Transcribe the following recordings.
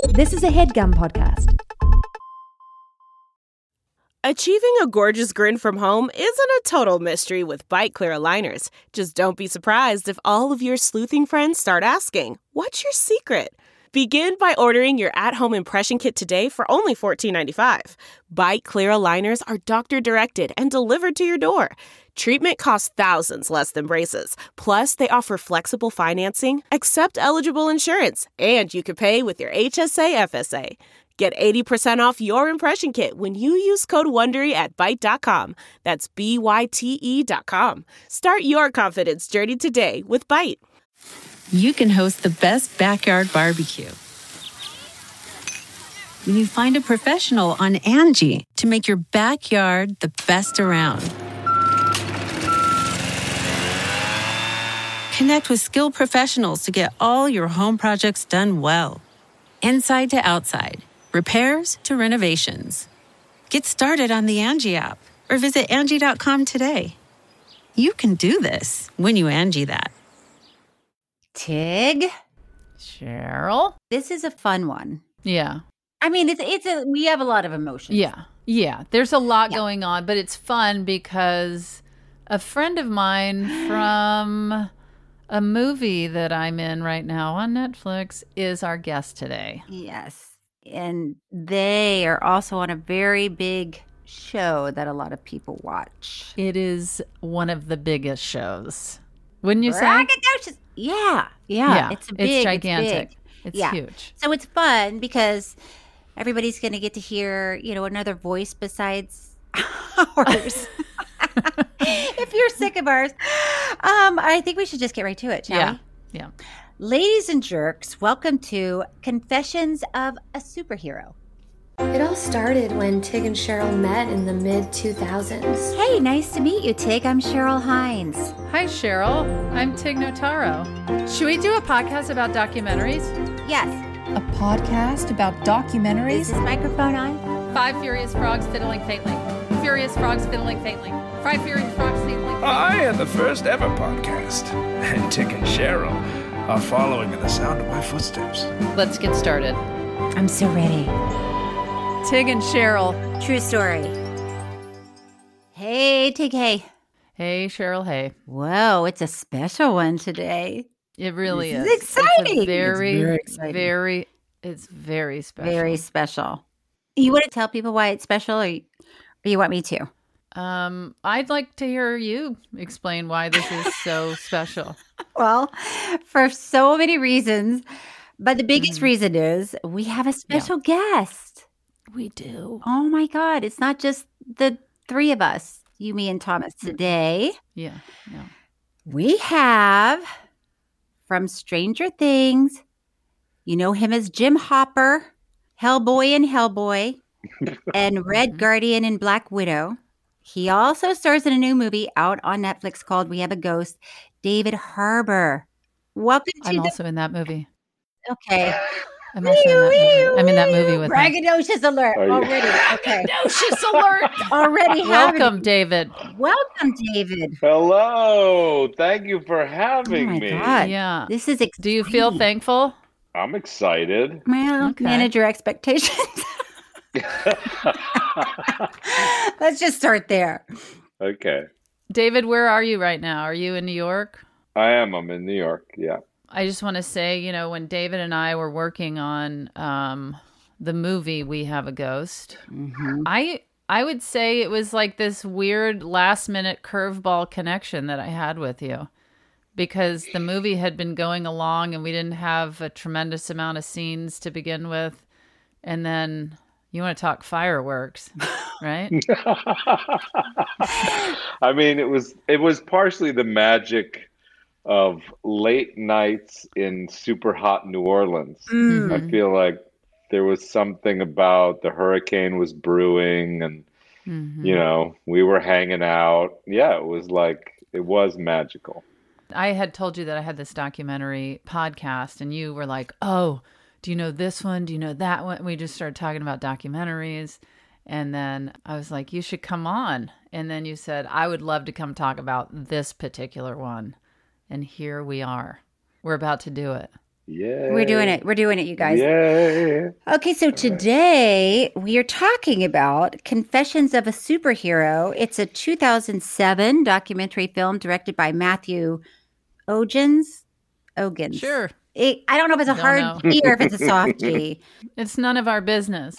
This is a HeadGum podcast. Achieving a gorgeous grin from home isn't a total mystery with Byte Clear aligners. Just don't be surprised if all of your sleuthing friends start asking, "What's your secret?" Begin by ordering your at-home impression kit today for only $14.95. Byte Clear aligners are doctor-directed and delivered to your door. Treatment costs thousands less than braces. Plus, they offer flexible financing, accept eligible insurance, and you can pay with your HSA FSA. Get 80% off your impression kit when you use code WONDERY at Byte.com. That's BYTE.com. Start your confidence journey today with Byte. You can host the best backyard barbecue when you find a professional on Angie to make your backyard the best around. Connect with skilled professionals to get all your home projects done well. Inside to outside, repairs to renovations. Get started on the Angie app or visit Angie.com today. You can do this when you Angie that. Tig, Cheryl? this is a fun one. Yeah. I mean, we have a lot of emotions. Yeah. There's a lot going on, but it's fun because a friend of mine from a movie that I'm in right now on Netflix is our guest today. Yes. And they are also on a very big show that a lot of people watch. It is one of the biggest shows. Wouldn't you say? Braggadocious. Yeah. It's gigantic. It's It's huge. So it's fun because everybody's going to get to hear, another voice besides ours. If you're sick of ours, I think we should just get right to it, shall we? Yeah. Ladies and jerks, welcome to Confessions of a Superhero. It all started when Tig and Cheryl met in the mid-2000s. Hey, nice to meet you, Tig. I'm Cheryl Hines. Hi, Cheryl. I'm Tig Notaro. Should we do a podcast about documentaries? Yes. A podcast about documentaries? Is this microphone on? 5 furious frogs fiddling faintly. Furious frogs fiddling faintly. 5 furious frogs fiddling faintly. I am the first ever podcast, and Tig and Cheryl are following in the sound of my footsteps. Let's get started. I'm so ready. Tig and Cheryl. True story. Hey, Tig, hey. Hey, Cheryl. Hey. Whoa, it's a special one today. It really This is. is exciting. It's very exciting. It's very special. Very special. You want to tell people why it's special, or you want me to? I'd like to hear you explain why this is so special. Well, for so many reasons, but the biggest reason is we have a special guest. We do. Oh my God. It's not just the three of us, you, me, and Thomas today. Yeah. We have from Stranger Things, you know him as Jim Hopper, Hellboy in Hellboy, and Red Guardian in Black Widow. He also stars in a new movie out on Netflix called We Have a Ghost, David Harbour. Welcome to I'm also in that movie. Okay. I'm also in that movie. I'm in that movie with him. Braggadocious alert already. Okay. Braggadocious alert. Already Welcome, David. Welcome, David. Hello. Thank you for Oh having my me. God. Yeah. This is exciting. Do you feel thankful? I'm excited. Well, Okay. manage your expectations. Let's just start there. Okay. David, where are you right now? Are you in New York? I am. I'm in New York. Yeah. I just want to say, when David and I were working on the movie We Have a Ghost, I would say it was like this weird last-minute curveball connection that I had with you, because the movie had been going along and we didn't have a tremendous amount of scenes to begin with, and then you want to talk fireworks, right? I mean, it was partially the magic of late nights in super hot New Orleans. I feel like there was something about the hurricane was brewing and, we were hanging out. Yeah, it was magical. I had told you that I had this documentary podcast, and you were like, oh, do you know this one? Do you know that one? We just started talking about documentaries. And then I was like, you should come on. And then you said, I would love to come talk about this particular one. And here we are. We're about to do it. Yeah. We're doing it. We're doing it, you guys. Yeah. Okay, so today we are talking about Confessions of a Superhero. It's a 2007 documentary film directed by Matthew Ogins. Sure. I don't know if it's a hard G or if it's a soft G. It's none of our business.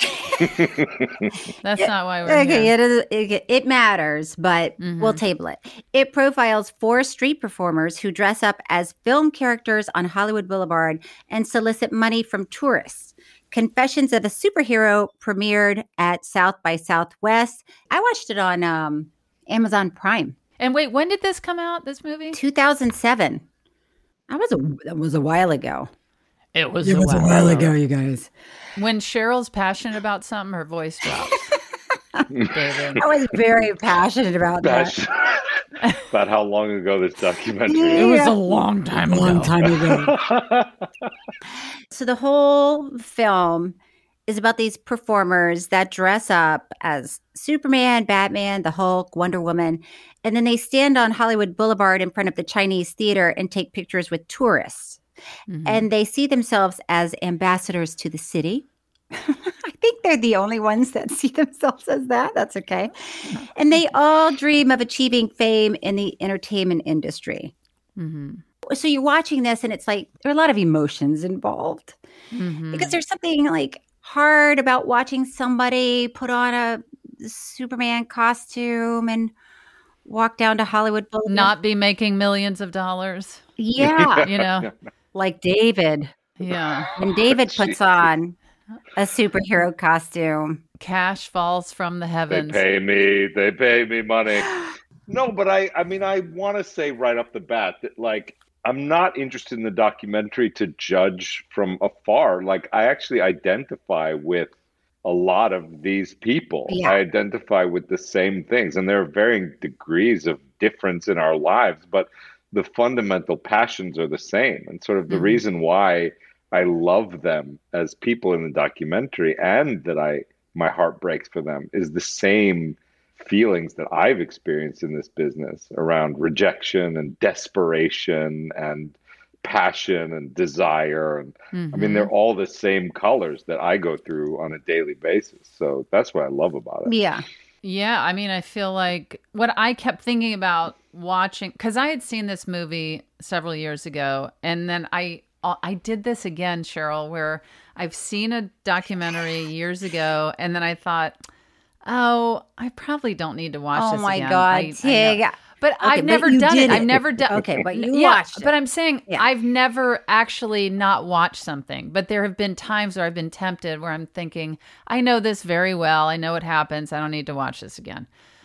That's not why we're here. It matters, but we'll table it. It profiles 4 street performers who dress up as film characters on Hollywood Boulevard and solicit money from tourists. Confessions of a Superhero premiered at South by Southwest. I watched it on Amazon Prime. And wait, when did this come out, this movie? 2007. That was a while ago. It was a while ago, you guys. When Cheryl's passionate about something, her voice drops. David. I was very passionate about that. About how long ago this documentary It was a long time ago. So the whole film is about these performers that dress up as Superman, Batman, the Hulk, Wonder Woman, and then they stand on Hollywood Boulevard in front of the Chinese theater and take pictures with tourists. And they see themselves as ambassadors to the city. I think they're the only ones that see themselves as that. That's okay. And they all dream of achieving fame in the entertainment industry. So you're watching this and it's like there are a lot of emotions involved because there's something like hard about watching somebody put on a Superman costume and walk down to Hollywood Boulevard. Not be making millions of dollars. Yeah. You know, like David. Yeah. When David puts on a superhero costume. Cash falls from the heavens. They pay me money. No, but I mean, I want to say right off the bat that, like, I'm not interested in the documentary to judge from afar. Like, I actually identify with a lot of these people. Yeah. I identify with the same things, and there are varying degrees of difference in our lives, but the fundamental passions are the same. And sort of the reason why I love them as people in the documentary and that my heart breaks for them is the same feelings that I've experienced in this business around rejection and desperation and passion and desire. And I mean, they're all the same colors that I go through on a daily basis. So that's what I love about it. Yeah. Yeah. I mean, I feel like what I kept thinking about watching, because I had seen this movie several years ago, and then I did this again, Cheryl, where I've seen a documentary years ago, and then I thought, oh, I probably don't need to watch this again. Oh my God, Tig. But I've never done it. I've never done. Okay, but you watched it. But I'm saying I've never actually not watched something. But there have been times where I've been tempted where I'm thinking, I know this very well. I know what happens. I don't need to watch this again.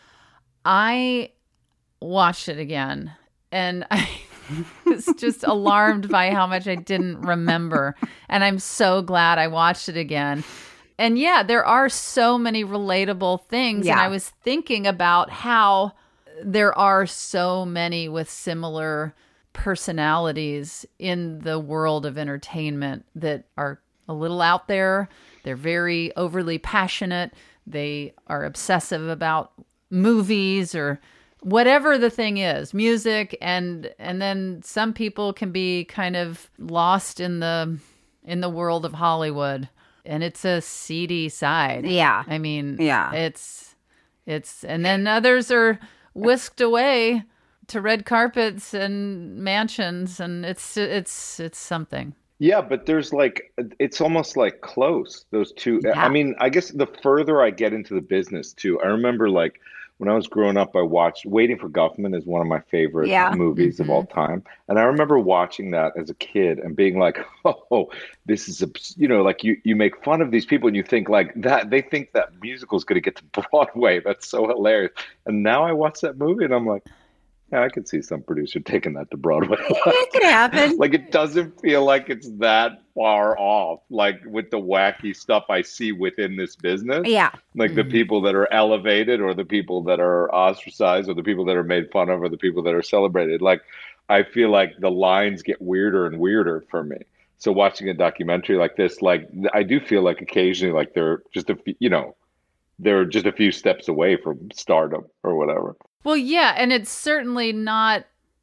I watched it again, and I was just alarmed by how much I didn't remember. And I'm so glad I watched it again. And yeah, there are so many relatable things. Yeah. And I was thinking about how there are so many with similar personalities in the world of entertainment that are a little out there. They're very overly passionate. They are obsessive about movies or whatever the thing is, music. And then some people can be kind of lost in the world of Hollywood. And it's a seedy side. Yeah. I mean, yeah. It's and then others are whisked away to red carpets and mansions, and it's something. Yeah, but there's like, it's almost like close, those two. Yeah. I mean, I guess the further I get into the business too, I remember like when I was growing up, I watched Waiting for Guffman is one of my favorite movies of all time. And I remember watching that as a kid and being like, oh, this is, like you make fun of these people and you think like that, they think that musical is going to get to Broadway. That's so hilarious. And now I watch that movie and I'm like, yeah, I could see some producer taking that to Broadway. It could happen. Like, it doesn't feel like it's that far off, like with the wacky stuff I see within this business. Yeah. Like the people that are elevated or the people that are ostracized or the people that are made fun of or the people that are celebrated. Like, I feel like the lines get weirder and weirder for me. So watching a documentary like this, like, I do feel like occasionally like they're just they're just a few steps away from stardom or whatever. Well, yeah, and it's certainly not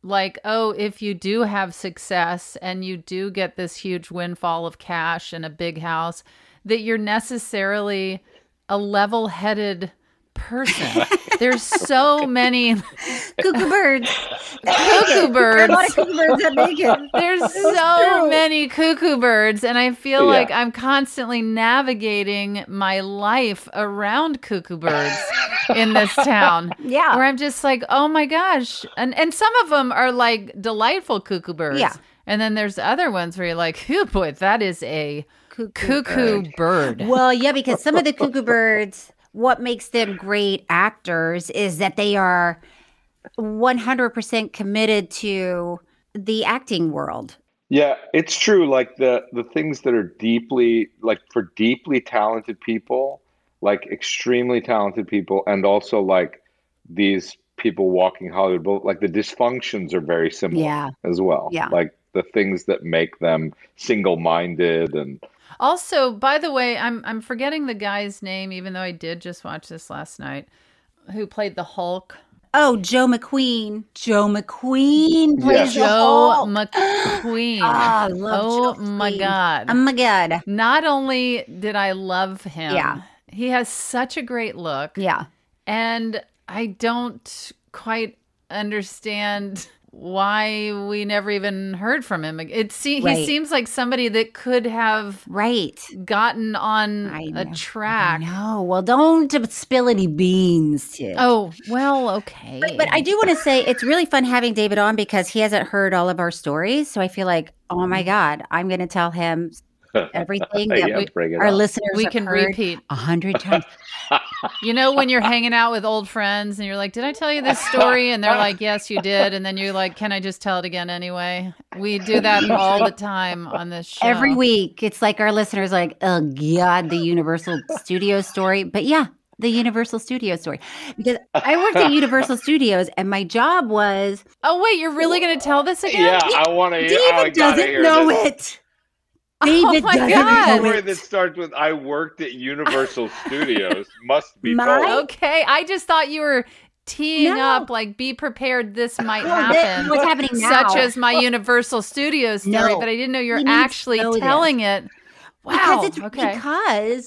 like, oh, if you do have success and you do get this huge windfall of cash and a big house, that you're necessarily a level-headed person. There's so many Cuckoo birds. cuckoo birds. There are a lot of cuckoo birds that make it. There's so many cuckoo birds, and I feel like I'm constantly navigating my life around cuckoo birds in this town. Yeah. Where I'm just like, oh my gosh. And some of them are like delightful cuckoo birds. Yeah. And then there's other ones where you're like, oh boy, that is a cuckoo bird. Well, yeah, because some of the cuckoo birds, what makes them great actors is that they are 100% committed to the acting world. Yeah, it's true. Like the things that are deeply, like for deeply talented people, like extremely talented people, and also like these people walking Hollywood, but like the dysfunctions are very similar as well. Yeah. Like the things that make them single-minded and Also, by the way, I'm forgetting the guy's name, even though I did just watch this last night, who played the Hulk. Oh, Joe McQueen. Joe McQueen plays the Joe Hulk. McQueen. I love Joe my McQueen. God. Oh my God. Not only did I love him, Yeah. he has such a great look. Yeah. And I don't quite understand why we never even heard from him. He seems like somebody that could have gotten on a track. No, well, don't spill any beans, Tish. Oh, well, okay. But I do want to say it's really fun having David on because he hasn't heard all of our stories. So I feel like, oh my God, I'm going to tell him everything that our listeners can heard repeat 100 times. You know, when you're hanging out with old friends and you're like, did I tell you this story? And they're like, yes, you did. And then you're like, can I just tell it again anyway? We do that all the time on this show. Every week. It's like our listeners like, oh God, the Universal Studios story. But yeah, the Universal Studios story. Because I worked at Universal Studios and my job was... Oh, wait, you're really going to tell this again? Yeah, I want to hear David doesn't know it. David my doesn't God. know story it. that starts with I worked at Universal Studios must be false. Okay, I just thought you were teeing up, like, be prepared, this might happen. What's happening now? Such as my Universal Studios story, but I didn't know you were actually telling it. Wow. Because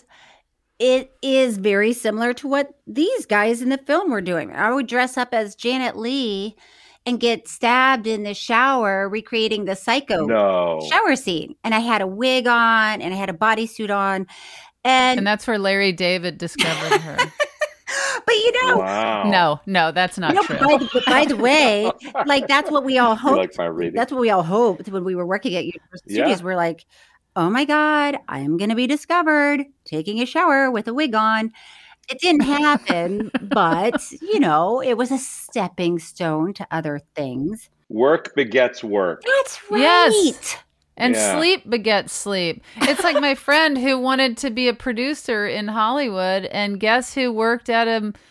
it is very similar to what these guys in the film were doing. I would dress up as Janet Leigh and get stabbed in the shower recreating the Psycho shower scene. And I had a wig on and I had a bodysuit on. And that's where Larry David discovered her. But you know, no, that's not true. By the way, like that's what we all hoped. Like my reading. That's what we all hoped when we were working at Universal Studios. We're like, oh my God, I'm going to be discovered taking a shower with a wig on. It didn't happen, but, you know, it was a stepping stone to other things. Work begets work. That's right. Yes. And sleep begets sleep. It's like my friend who wanted to be a producer in Hollywood, and guess who worked at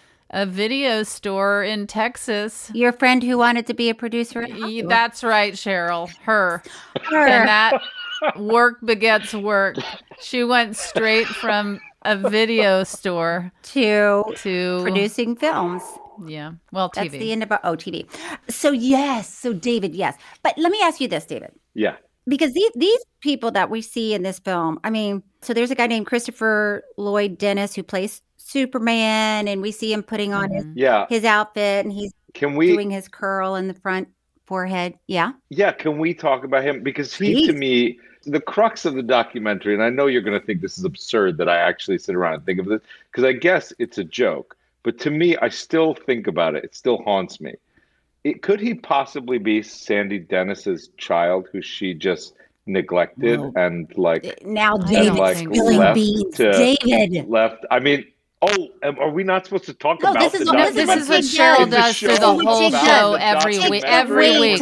a video store in Texas? Your friend who wanted to be a producer in Hollywood. That's right, Cheryl. Her. And that work begets work. She went straight from a video store to producing films. Yeah. Well, TV. That's the end of our TV. So yes. So David, yes. But let me ask you this, David. Yeah. Because these people that we see in this film, I mean, so there's a guy named Christopher Lloyd Dennis who plays Superman, and we see him putting on his outfit, and he's doing his curl in the front forehead. Yeah. Yeah. Can we talk about him? Because he, to me, the crux of the documentary, and I know you're going to think this is absurd that I actually sit around and think of this, because I guess it's a joke. But to me, I still think about it. It still haunts me. Could he possibly be Sandy Dennis's child, who she just neglected and like now David's spilling beans. David left. I mean, are we not supposed to talk about this? Is what Cheryl does through the whole show every week. Every week.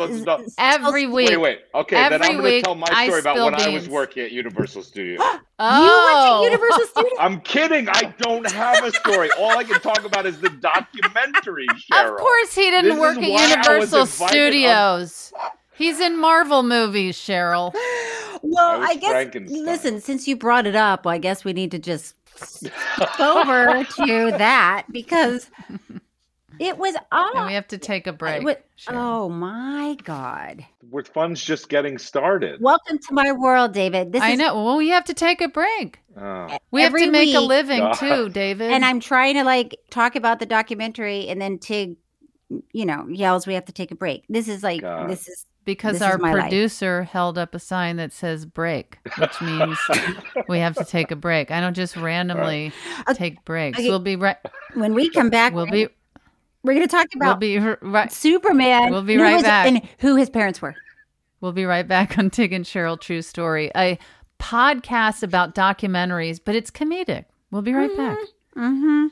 Every week. Wait. Okay, then I'm going to tell my story about when I was working at Universal Studios. You worked at Universal Studios? I'm kidding. I don't have a story. All I can talk about is the documentary, Cheryl. Of course he didn't work at Universal Studios. He's in Marvel movies, Cheryl. Well, I guess, listen, since you brought it up, I guess we need to just over to that, because It was And we have to take a break. Oh my God. Where fun's just getting started. Welcome to my world, David. I know. Well, we have to take a break. We have to make a living too, David. And I'm trying to talk about the documentary, and then Tig, yells we have to take a break. This is because our producer held up a sign that says break, which means we have to take a break. I don't just randomly take breaks. Okay. We'll be right. When we come back, we're going to talk about Superman. We'll be right back. And who his parents were. We'll be right back on Tig and Cheryl True Story, a podcast about documentaries, but it's comedic. We'll be right back. Mm-hmm.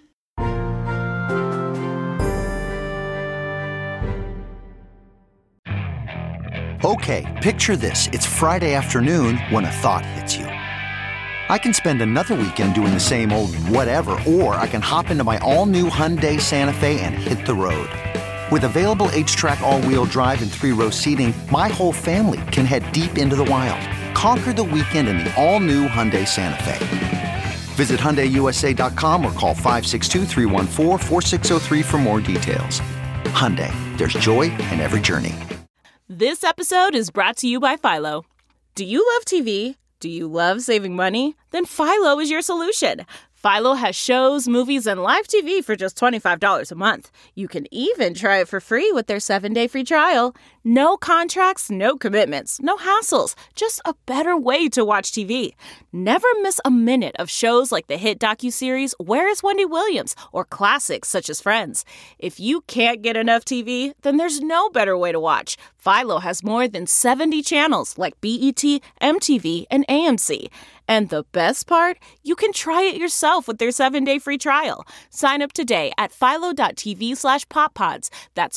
Okay, picture this. It's Friday afternoon when a thought hits you. I can spend another weekend doing the same old whatever, or I can hop into my all-new Hyundai Santa Fe and hit the road. With available H-Track all-wheel drive and 3-row seating, my whole family can head deep into the wild. Conquer the weekend in the all-new Hyundai Santa Fe. Visit HyundaiUSA.com or call 562-314-4603 for more details. Hyundai, there's joy in every journey. This episode is brought to you by Philo. Do you love TV? Do you love saving money? Then Philo is your solution. Philo has shows, movies, and live TV for just $25 a month. You can even try it for free with their 7-day free trial. No contracts, no commitments, no hassles. Just a better way to watch TV. Never miss a minute of shows like the hit docuseries Where is Wendy Williams? Or classics such as Friends. If you can't get enough TV, then there's no better way to watch. Philo has more than 70 channels like BET, MTV, and AMC. And the best part? You can try it yourself with their 7-day free trial. Sign up today at philo.tv/poppods. That's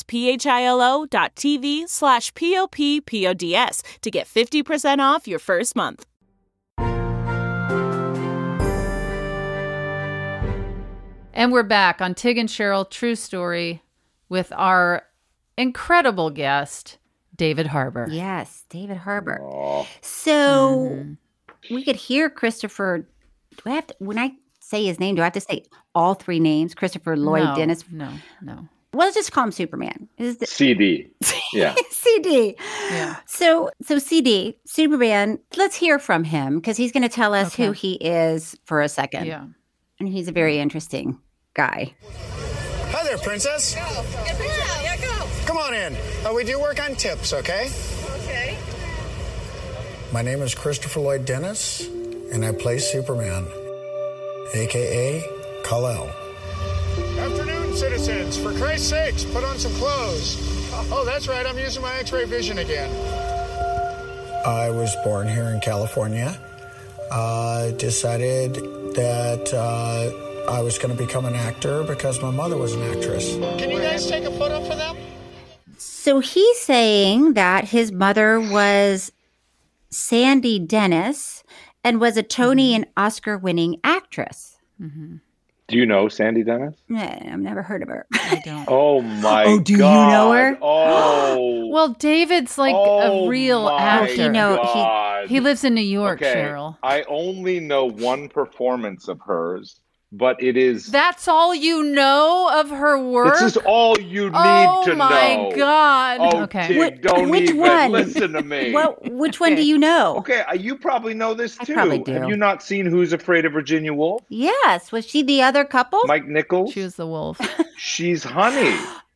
philo.tv/POPPODS to get 50% off your first month. And we're back on Tig and Cheryl True Story with our incredible guest, David Harbour. Yes, David Harbour. So we could hear Christopher. Do I have to, when I say his name, do I have to say all three names? Christopher Lloyd Dennis? No. Well, let's just call him Superman. CD. Yeah. CD. Yeah. So CD, Superman, let's hear from him because he's going to tell us who he is for a second. Yeah. And he's a very interesting guy. Hi there, Princess. Go. Yeah, go. Come on in. We do work on tips, okay? Okay. My name is Christopher Lloyd Dennis, and I play Superman, a.k.a. Kal-El. Afternoon, citizens. For Christ's sakes, put on some clothes. Oh, that's right. I'm using my X-ray vision again. I was born here in California. Decided that I was going to become an actor because my mother was an actress. Can you guys take a photo for them? So he's saying that his mother was Sandy Dennis and was a Tony and Oscar-winning actress. Mm-hmm. Do you know Sandy Dennis? I've never heard of her. I don't. Oh my God. Oh, do you know her? Oh. Well, David's like a real actor. He lives in New York, okay. Cheryl. I only know one performance of hers, but it is... That's all you know of her work? This is all you need to know. Oh my God. Oh, okay. Tig, don't which even one? listen to me. Which one do you know? Okay, you probably know this too. I probably do. Have you not seen Who's Afraid of Virginia Woolf? Yes. Was she the other couple? Mike Nichols? She was the wolf. She's Honey.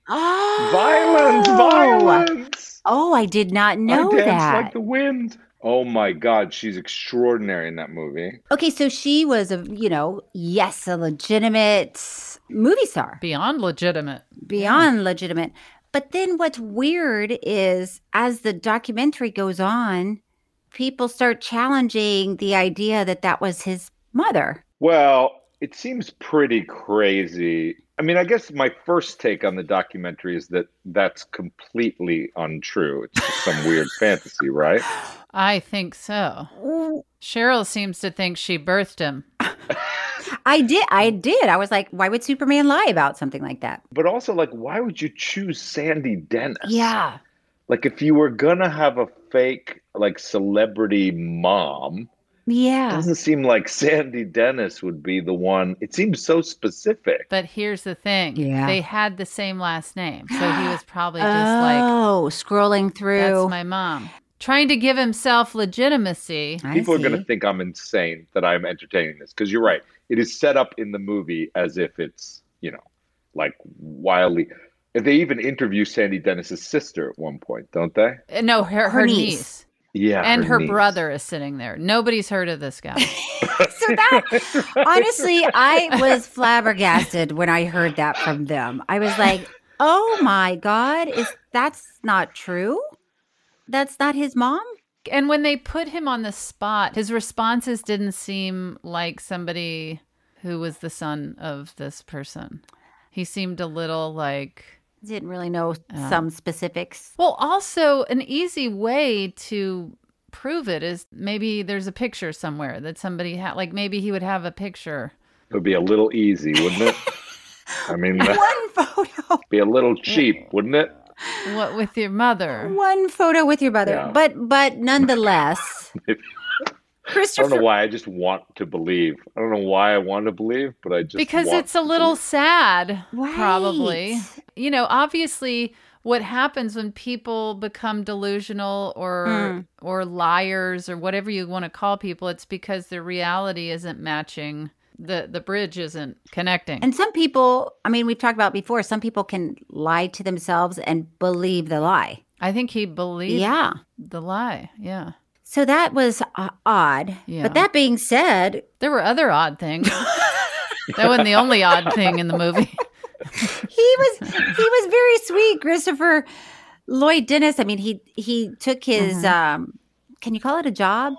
Oh. Violence. Oh, I did not know I dance that. like the wind. Oh my God, she's extraordinary in that movie. Okay, so she was a legitimate movie star. Beyond legitimate. But then what's weird is as the documentary goes on, people start challenging the idea that that was his mother. Well, it seems pretty crazy. I mean, I guess my first take on the documentary is that that's completely untrue. It's just some weird fantasy, right? I think so. Cheryl seems to think she birthed him. I did. I was like, why would Superman lie about something like that? But also, like, why would you choose Sandy Dennis? Yeah. Like, if you were going to have a fake, like, celebrity mom, It Yeah. doesn't seem like Sandy Dennis would be the one. It seems so specific. But here's the thing. Yeah. They had the same last name. So he was probably just like, Oh, scrolling through. that's my mom. Trying to give himself legitimacy. People are going to think I'm insane that I'm entertaining this, because you're right. It is set up in the movie as if it's, like wildly. They even interview Sandy Dennis's sister at one point, don't they? No, her niece. Yeah. And her niece. brother is sitting there. Nobody's heard of this guy. So that, honestly, I was flabbergasted when I heard that from them. I was like, oh my God, that's not true? That's not his mom? And when they put him on the spot, his responses didn't seem like somebody who was the son of this person. He seemed a little like... Didn't really know some specifics. Well, also, an easy way to prove it is maybe there's a picture somewhere that somebody had. Like maybe he would have a picture. It would be a little easy, wouldn't it? I mean, one photo. Be a little cheap, wouldn't it? What with your mother? One photo with your mother. Yeah. But nonetheless, I don't know why. I just want to believe. I don't know why I want to believe, but I just because want it's a little sad, Right. probably. Obviously, what happens when people become delusional or liars or whatever you want to call people, it's because their reality isn't matching. The bridge isn't connecting. and some people, I mean, we've talked about before, some people can lie to themselves and believe the lie. I think he believed Yeah. the lie. Yeah. So that was odd. Yeah. But that being said, There were other odd things. That wasn't the only odd thing in the movie. he was very sweet, Christopher Lloyd Dennis. I mean, he took his can you call it a job?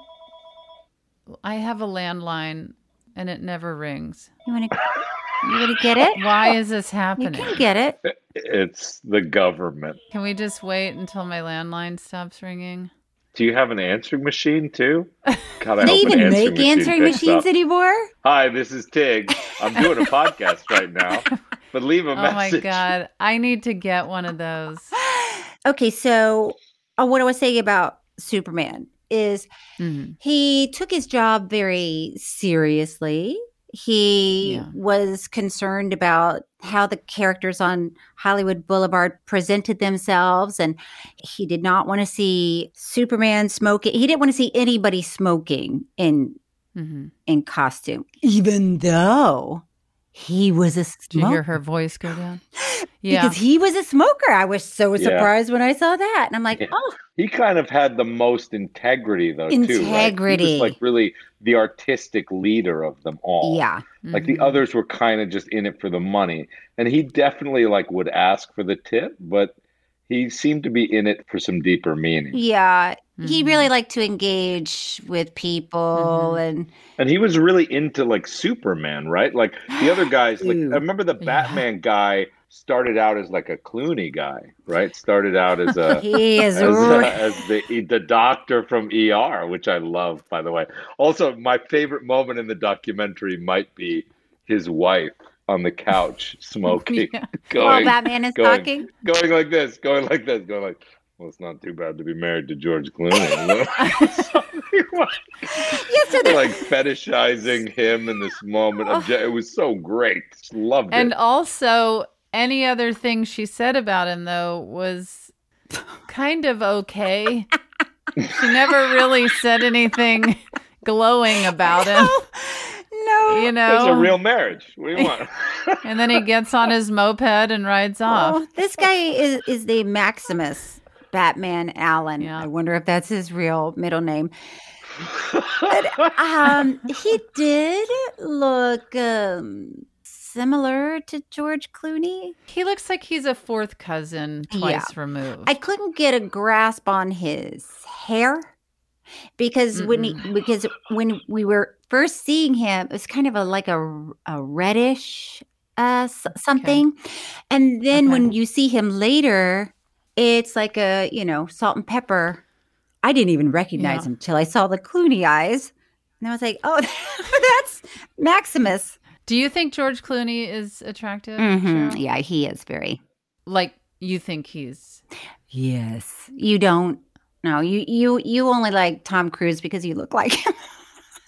I have a landline and it never rings. You want to get it? Why is this You happening? can get it. It's the government. Can we just wait until my landline stops ringing? Do you have an answering machine too? God, I They hope an even make machine answering picks machines up. anymore? Hi, this is Tig. I'm doing a podcast right now, but leave a Oh my message. God. I need to get one of those. Okay, so what I was saying about Superman is he took his job very seriously. He was concerned about how the characters on Hollywood Boulevard presented themselves, and he did not want to see Superman smoking. He didn't want to see anybody smoking in costume, even though he was a Did you hear smoker. her voice go down? Yeah. Because he was a smoker. I was so Yeah. surprised when I saw that. And I'm like, Yeah. oh, He kind of had the most integrity, though, too. Right? He Integrity. was like really the artistic leader of them all. yeah. Like the others were kind of just in it for the money. And he definitely like would ask for the tip, but he seemed to be in it for some deeper meaning. Yeah. He really liked to engage with people and And he was really into like Superman, right? Like the other guys, like I remember the Batman guy started out as like a Clooney guy, right? Started out as a he is as the doctor from ER, which I love, by the way. Also, my favorite moment in the documentary might be his wife on the couch smoking, while Batman is going talking. like this, going like, well, it's not too bad to be married to George Clooney. Yes, so like fetishizing him in this moment. It was so great. Just loved And it. also, any other thing she said about him, though, was kind of okay. She never really said anything glowing about him. No. You It was a know? real marriage. What do you want? And then he gets on his moped and rides off. Oh, this guy is the Maximus Batman Allen. Yeah. I wonder if that's his real middle name. But he did look similar to George Clooney. He looks like he's a fourth cousin twice removed. I couldn't get a grasp on his hair because when we were first seeing him, it was kind of a reddish something, and then when you see him later, it's like a salt and pepper. I didn't even recognize him till I saw the Clooney eyes, and I was like, oh, that's Maximus. Do you think George Clooney is attractive? Mm-hmm. Cheryl? Yeah, he is very. Like, you think he's... Yes, you don't. No, you only like Tom Cruise because you look like him.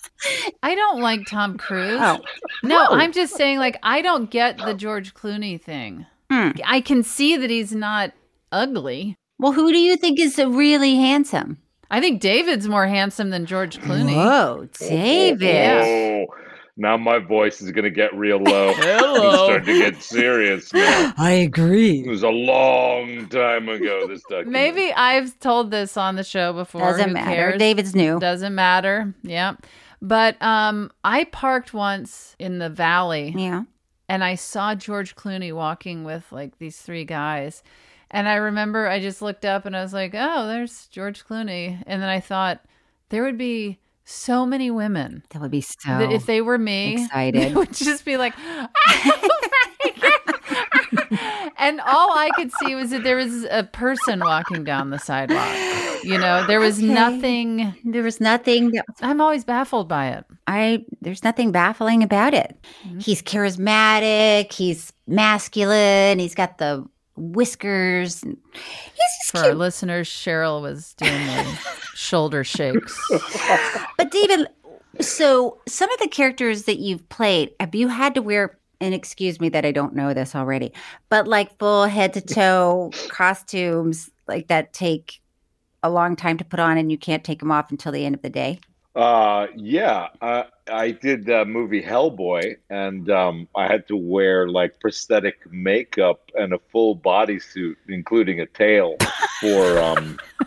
I don't like Tom Cruise. Oh. No, I'm just saying, like, I don't get the George Clooney thing. I can see that he's not ugly. Well, who do you think is really handsome? I think David's more handsome than George Clooney. Whoa, David. Oh, now my voice is going to get real low. Hello. I'm starting to get serious now. I agree. It was a long time ago, this documentary. Maybe I've told this on the show before. Doesn't Who matter. cares? David's new. Doesn't matter. Yeah. But I parked once in the valley. Yeah. And I saw George Clooney walking with like these three guys. And I remember I just looked up and I was like, oh, there's George Clooney. And then I thought there would be so many women. That would be so that if they were me, excited. It would just be like, oh my God. And all I could see was that there was a person walking down the sidewalk. You know, there was nothing. There was nothing. I'm always baffled by it. There's nothing baffling about it. He's charismatic. He's masculine. He's got the whiskers. He's just For cute. our listeners, Cheryl was doing the shoulder shakes. But David, so some of the characters that you've played, have you had to wear, and excuse me that I don't know this already, but like full head to toe costumes like that take a long time to put on and you can't take them off until the end of the day? Yeah. I did the movie Hellboy, and I had to wear like prosthetic makeup and a full bodysuit, including a tail, for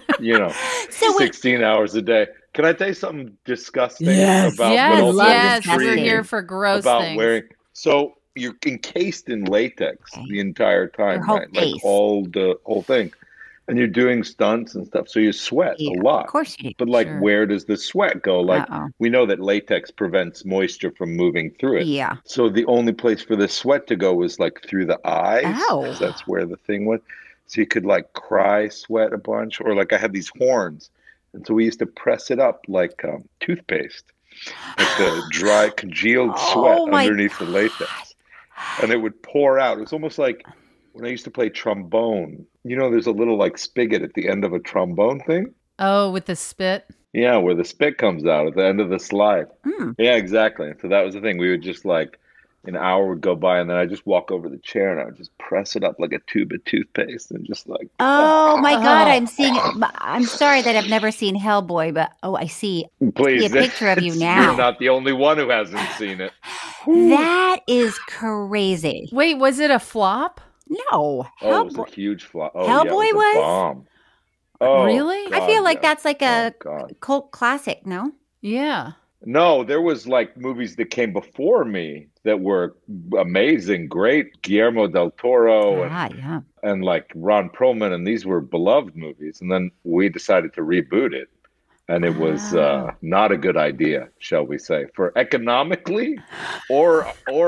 16 hours a day. Can I tell you something disgusting about what yes, we're here for gross about things. wearing? So you're encased in latex the entire time, Your whole right? face. Like the whole thing. And you're doing stunts and stuff, so you sweat a lot. Of course you do. But like, Sure. where does the sweat go? Like, we know that latex prevents moisture from moving through it. Yeah. So the only place for the sweat to go was like through the eyes. Ow. 'Cause that's where the thing was. So you could like cry sweat a bunch, or like I had these horns, and so we used to press it up like toothpaste, like the dry congealed sweat my underneath the latex, and it would pour out. It was almost like when I used to play trombone. You know, there's a little like spigot at the end of a trombone thing. Oh, with the spit? Yeah, where the spit comes out at the end of the slide. Yeah, exactly. So that was the thing. We would just like, an hour would go by, and then I'd just walk over the chair and I would just press it up like a tube of toothpaste and just like. Oh my God, I'm seeing it. I'm sorry that I've never seen Hellboy, but I see Please, a picture of you now. You're not the only one who hasn't seen it. That is crazy. Wait, was it a flop? No. Oh, it was a huge flop. Oh, Hellboy yeah, it was a bomb. Oh, Really? I feel like God, that's like a God. cult classic, no? Yeah. No, there was like movies that came before me that were amazing, great. Guillermo del Toro Yeah. and like Ron Perlman, and these were beloved movies. And then we decided to reboot it, and it was not a good idea, shall we say, for economically or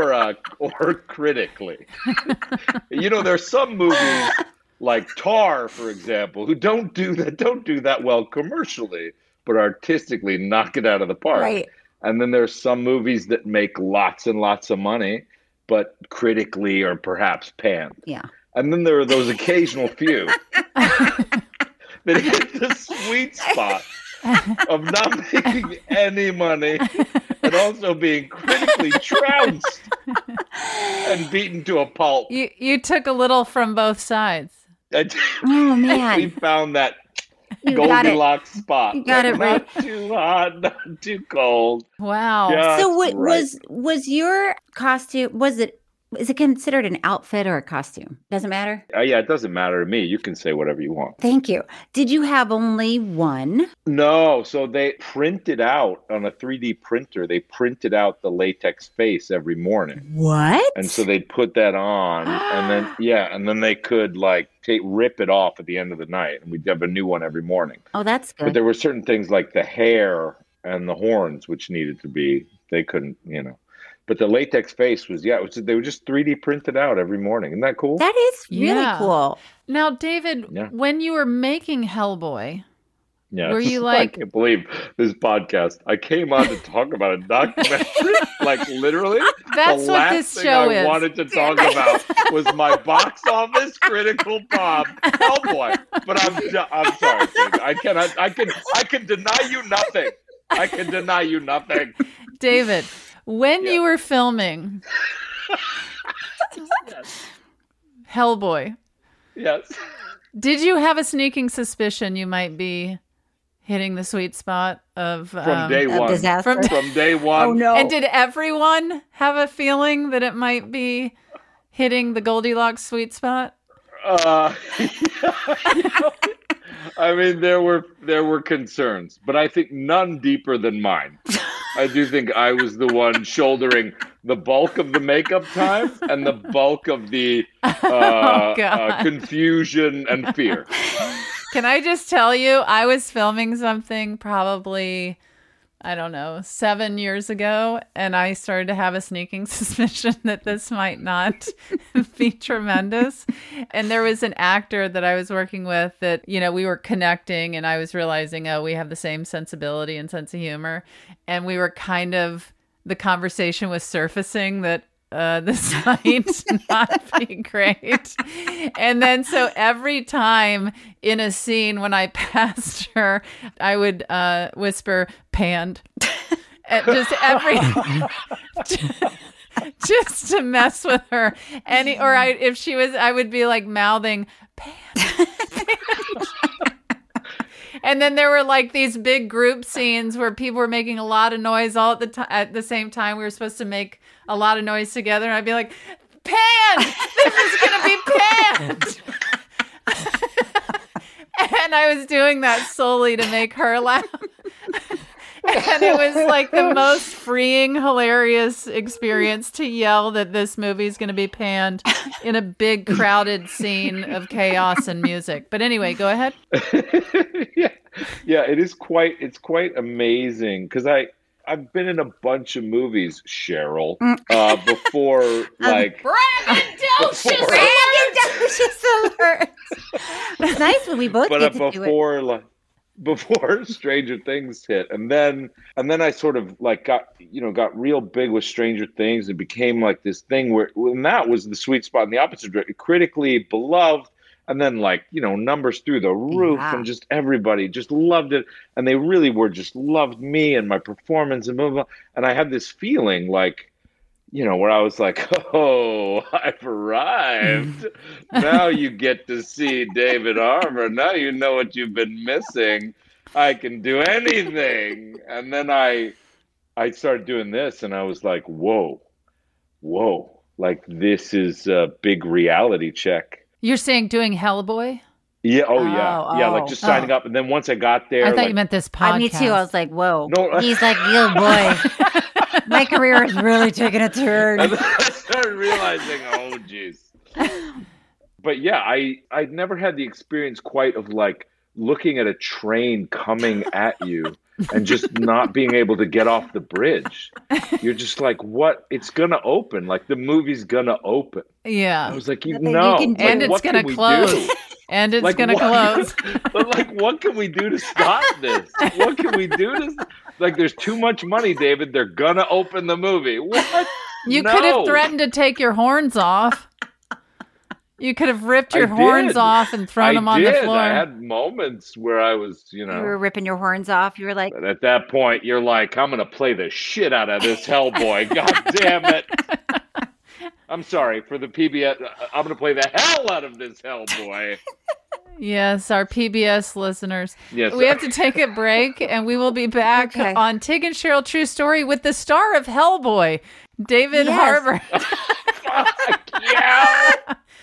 critically. You know, there's some movies like Tar, for example, who don't do that well commercially, but artistically knock it out of the park. Right. And then there's some movies that make lots and lots of money, but critically or perhaps panned. Yeah. And then there are those occasional few that hit the sweet spot of not making any money and also being critically trounced and beaten to a pulp. You took a little from both sides. Oh, man. We found that You got it. Goldilocks spot. You got it right. Not too hot, not too cold. Wow. Just So what right. was your costume, is it considered an outfit or a costume? Doesn't matter? Yeah, it doesn't matter to me. You can say whatever you want. Thank you. Did you have only one? No, so they printed out on a 3D printer. They printed out the latex face every morning. What? And so they'd put that on, and then they could like rip it off at the end of the night, and we'd have a new one every morning. Oh, that's good. But there were certain things like the hair and the horns, which needed to be, they couldn't, But the latex face was, they were just 3D printed out every morning. Isn't that cool? That is really cool. Now, David, when you were making Hellboy, Yeah. were you like... I can't believe this podcast. I came on to talk about a documentary. Like literally, That's the what last this thing show I is. wanted to talk about was my box office critical bomb, Hellboy. But I'm sorry, David. I can deny you nothing. I can deny you nothing. David, when you were filming Hellboy, yes, did you have a sneaking suspicion you might be hitting the sweet spot of from day one? Disaster? From day one. Oh no! And did everyone have a feeling that it might be hitting the Goldilocks sweet spot? I mean, there were concerns, but I think none deeper than mine. I do think I was the one shouldering the bulk of the makeup time and the bulk of the confusion and fear. Can I just tell you, I was filming something probably, I don't know, 7 years ago, and I started to have a sneaking suspicion that this might not be tremendous. And there was an actor that I was working with that, you know, we were connecting, and I was realizing, oh, we have the same sensibility and sense of humor. And we were kind of, the conversation was surfacing that this might not be great. And then so every time in a scene when I passed her, I would whisper, "Panned." Just just to mess with her. If she was, I would be like mouthing, "Panned." And then there were like these big group scenes where people were making a lot of noise all at the same time. We were supposed to make a lot of noise together, and I'd be like, "Panned! This is gonna be panned!" And I was doing that solely to make her laugh. And it was like the most freeing, hilarious experience to yell that this movie is going to be panned in a big, crowded scene of chaos and music. But anyway, go ahead. Yeah, it's quite amazing because I've been in a bunch of movies, Cheryl, before like braggadocious alert. It's nice when we both get to do it. Before Stranger Things hit, and then I sort of like got real big with Stranger Things and became like this thing where when that was the sweet spot in the opposite direction, critically beloved, and then like numbers through the roof, and just everybody just loved it, and they really were just loved me and my performance and blah blah. And I had this feeling like, where I was like, oh, I've arrived. Now you get to see David Harbour. Now you know what you've been missing. I can do anything. And then I started doing this, and I was like, whoa. Like, this is a big reality check. You're saying doing Hellboy? Yeah. Yeah. Like just signing up. And then once I got there. I thought you meant this podcast. Me too. I was like, whoa. No. He's like, yo, boy. My career is really taking a turn. And then I started realizing, oh, geez. But yeah, I'd never had the experience quite of like looking at a train coming at you and just not being able to get off the bridge. You're just like, what? It's going to open. Like the movie's going to open. Yeah. I was like, and it's going to close. And it's going to close. But like, what can we do to stop this? What can we do to... Like, there's too much money, David. They're going to open the movie. What? You could have threatened to take your horns off. You could have ripped your horns off and thrown them on the floor. I had moments where I was, You were ripping your horns off. You were like... But at that point, you're like, I'm going to play the shit out of this Hellboy. God damn it. I'm sorry for the PBS. I'm going to play the hell out of this Hellboy. Yes, our PBS listeners. Yes. We have to take a break, and we will be back on Tig and Cheryl True Story with the star of Hellboy, David Harbour. Fuck yeah!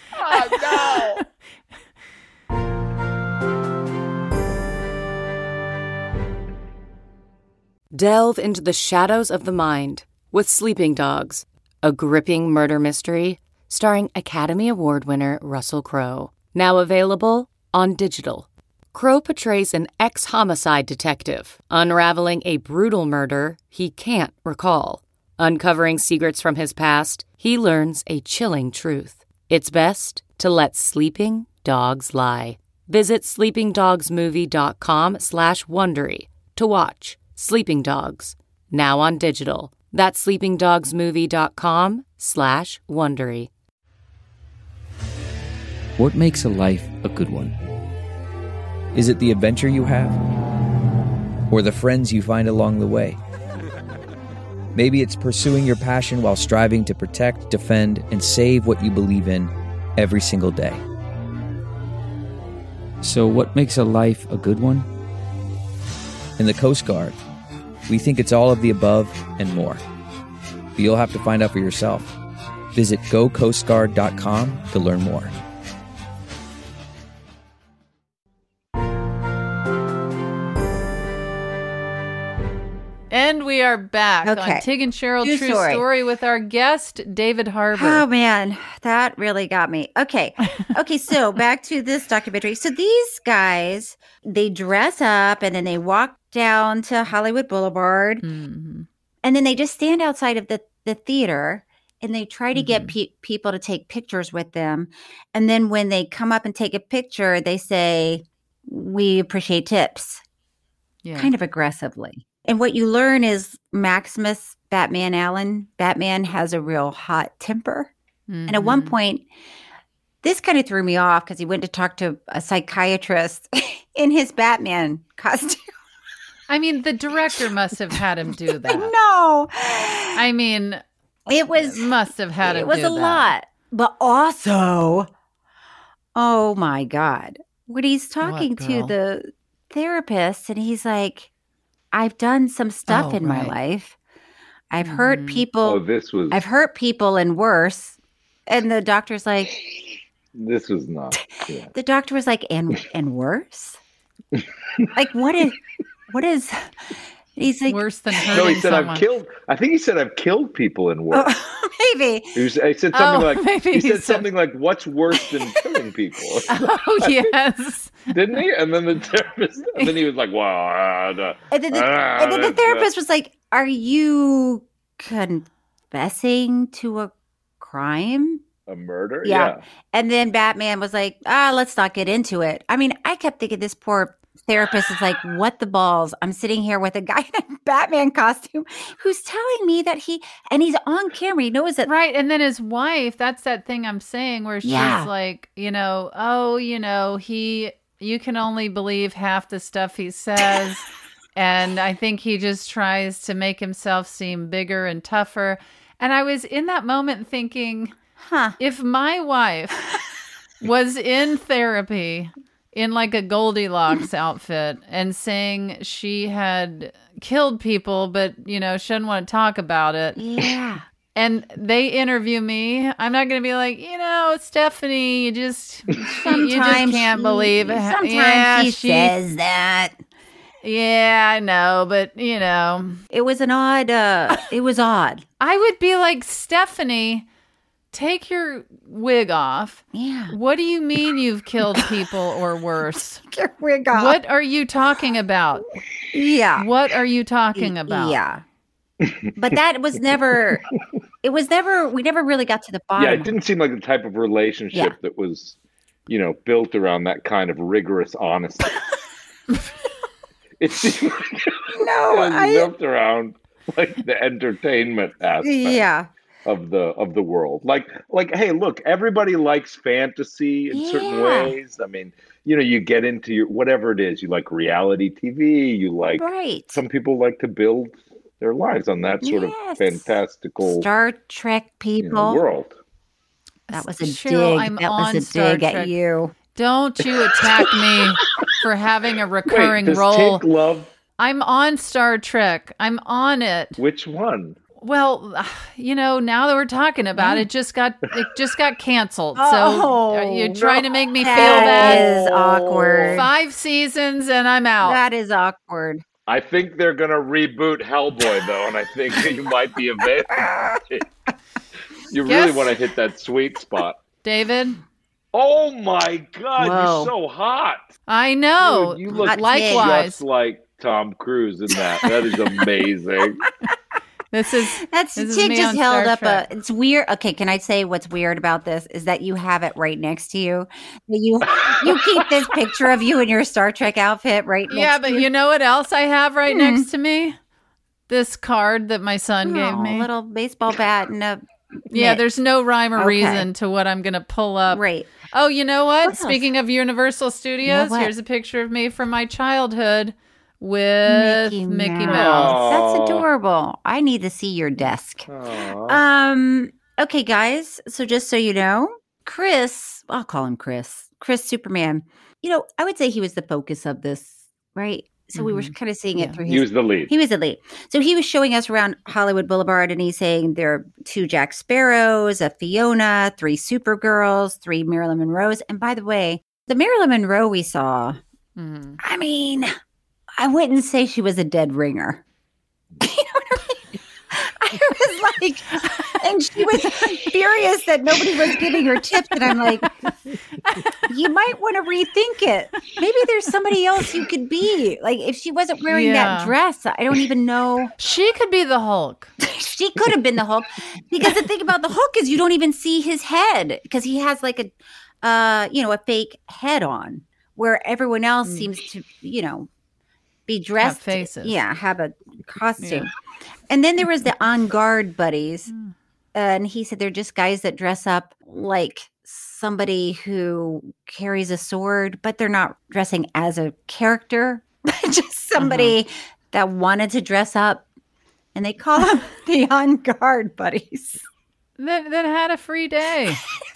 Oh, no! Delve into the shadows of the mind with Sleeping Dogs, a gripping murder mystery starring Academy Award winner Russell Crowe. Now available on digital. Crowe portrays an ex-homicide detective unraveling a brutal murder he can't recall. Uncovering secrets from his past, he learns a chilling truth. It's best to let sleeping dogs lie. Visit sleepingdogsmovie.com/Wondery to watch Sleeping Dogs, now on digital. That's sleepingdogsmovie.com/Wondery. What makes a life a good one? Is it the adventure you have? Or the friends you find along the way? Maybe it's pursuing your passion while striving to protect, defend, and save what you believe in every single day. So what makes a life a good one? In the Coast Guard, we think it's all of the above and more. But you'll have to find out for yourself. Visit gocoastguard.com to learn more. And we are back on Tig and Cheryl True Story with our guest, David Harbour. Oh, man, that really got me. Okay, so back to this documentary. So these guys, they dress up and then they walk down to Hollywood Boulevard. Mm-hmm. And then they just stand outside of the theater and they try to get people to take pictures with them. And then when they come up and take a picture, they say, "We appreciate tips," kind of aggressively. And what you learn is Maximus Batman Allen, Batman has a real hot temper. And at one point, this kind of threw me off because he went to talk to a psychiatrist in his Batman costume. I mean, the director must have had him do that. No. I mean, must have had him do that. It was a lot. But also, oh my God, when he's talking to the therapist and he's like, "I've done some stuff in my life. I've hurt people. I've hurt people and worse." And the doctor's like, "This was not." Yeah. The doctor was like, and worse? Like, what is, he's like, worse than hurting No, he said, someone. I think he said, "I've killed people and worse." Maybe. He said something like, "What's worse than killing people?" Oh, yes. Didn't he? And then the therapist, and then he was like, "Well," and then the therapist was like, "Are you confessing to a crime? A murder?" Yeah. And then Batman was like, "Let's not get into it." I mean, I kept thinking this poor therapist is like, what the balls? I'm sitting here with a guy in a Batman costume who's telling me that he's on camera. He knows that. Right. And then his wife, that's that thing I'm saying where she's like, you can only believe half the stuff he says. And I think he just tries to make himself seem bigger and tougher. And I was in that moment thinking, if my wife was in therapy in like a Goldilocks outfit and saying she had killed people, but, she doesn't want to talk about it. Yeah. And they interview me, I'm not going to be like, Stephanie, you just can't believe it. Sometimes she says that. Yeah, I know, but, It was it was odd. I would be like, Stephanie, take your wig off. Yeah. What do you mean you've killed people or worse? Take your wig off. What are you talking about? Yeah. What are you talking about? Yeah. But that was never, we never really got to the bottom. Yeah, it didn't seem like the type of relationship that was, built around that kind of rigorous honesty. It seemed like it was built around like the entertainment aspect. Of the world. Like, hey, look, everybody likes fantasy in certain ways. I mean, you get into your whatever it is. You like reality TV. You like some people like to build their lives on that sort of fantastical Star Trek people world. That was a Cheryl, dig. That was a dig at you. Don't you attack me for having a recurring does role. Tig love? I'm on Star Trek. I'm on it. Which one? Well, now that we're talking about it, it just got canceled. So you're trying to make me feel that is awkward. 5 seasons and I'm out. That is awkward. I think they're going to reboot Hellboy, though, and I think you might be available. You really want to hit that sweet spot. David? Oh, my God. Whoa. You're so hot. I know. Dude, you look likewise. Just like Tom Cruise in that. That is amazing. This is Tig just held up it's weird. Okay, can I say what's weird about this is that you have it right next to you. You keep this picture of you in your Star Trek outfit right next to you. Yeah, but you know what else I have right next to me? This card that my son gave me. A little baseball bat and a Yeah, there's no rhyme or reason to what I'm going to pull up. Right. Oh, you know what? Speaking of Universal Studios, here's a picture of me from my childhood with Mickey Mouse. That's adorable. I need to see your desk. Okay, guys. So just so you know, Chris, I'll call him Chris Superman. I would say he was the focus of this, right? So we were kind of seeing it through his... He was the lead. He was the lead. So he was showing us around Hollywood Boulevard, and he's saying there are 2 Jack Sparrows, a Fiona, 3 Supergirls, 3 Marilyn Monroes. And by the way, the Marilyn Monroe we saw, I mean, I wouldn't say she was a dead ringer. You know what I mean? I was like, and she was furious that nobody was giving her tips. And I'm like, you might want to rethink it. Maybe there's somebody else you could be. Like, if she wasn't wearing that dress, I don't even know. She could be the Hulk. She could have been the Hulk. Because the thing about the Hulk is you don't even see his head because he has like a fake head on, where everyone else seems to, be dressed. Have faces. Yeah, have a costume. Yeah. And then there was the On Guard buddies. And he said they're just guys that dress up like somebody who carries a sword, but they're not dressing as a character. Just somebody that wanted to dress up. And they call them the On Guard buddies. That had a free day.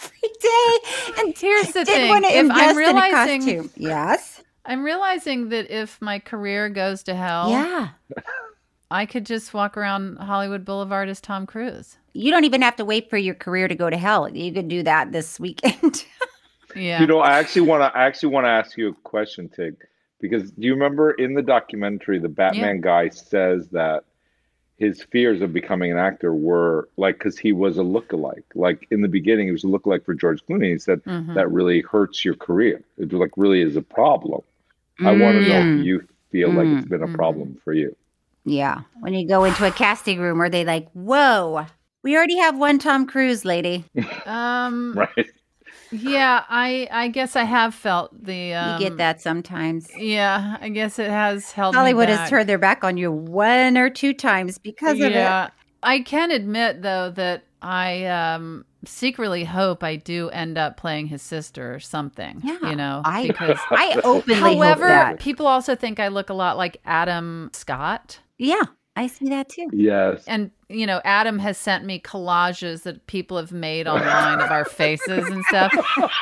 And here's the thing. If I'm realizing, yes, I'm realizing that if my career goes to hell, I could just walk around Hollywood Boulevard as Tom Cruise. You don't even have to wait for your career to go to hell. You could do that this weekend. Yeah. I actually want to ask you a question, Tig, because do you remember in the documentary, the Batman guy says that his fears of becoming an actor were like, because he was a lookalike. Like in the beginning, he was a lookalike for George Clooney. He said that really hurts your career. It like really is a problem. I want to know if you feel like it's been a problem for you. Yeah. When you go into a casting room, are they like, whoa, we already have one Tom Cruise, lady. Right. Yeah, I guess I have felt the... you get that sometimes. Yeah, I guess it has held Hollywood me back. has turned their back on you 1 or 2 times because of it. I can admit, though, that I secretly hope I do end up playing his sister or something. Yeah, because I openly hope that. People also think I look a lot like Adam Scott. Yeah, I see that too. Yes. And, Adam has sent me collages that people have made online of our faces and stuff.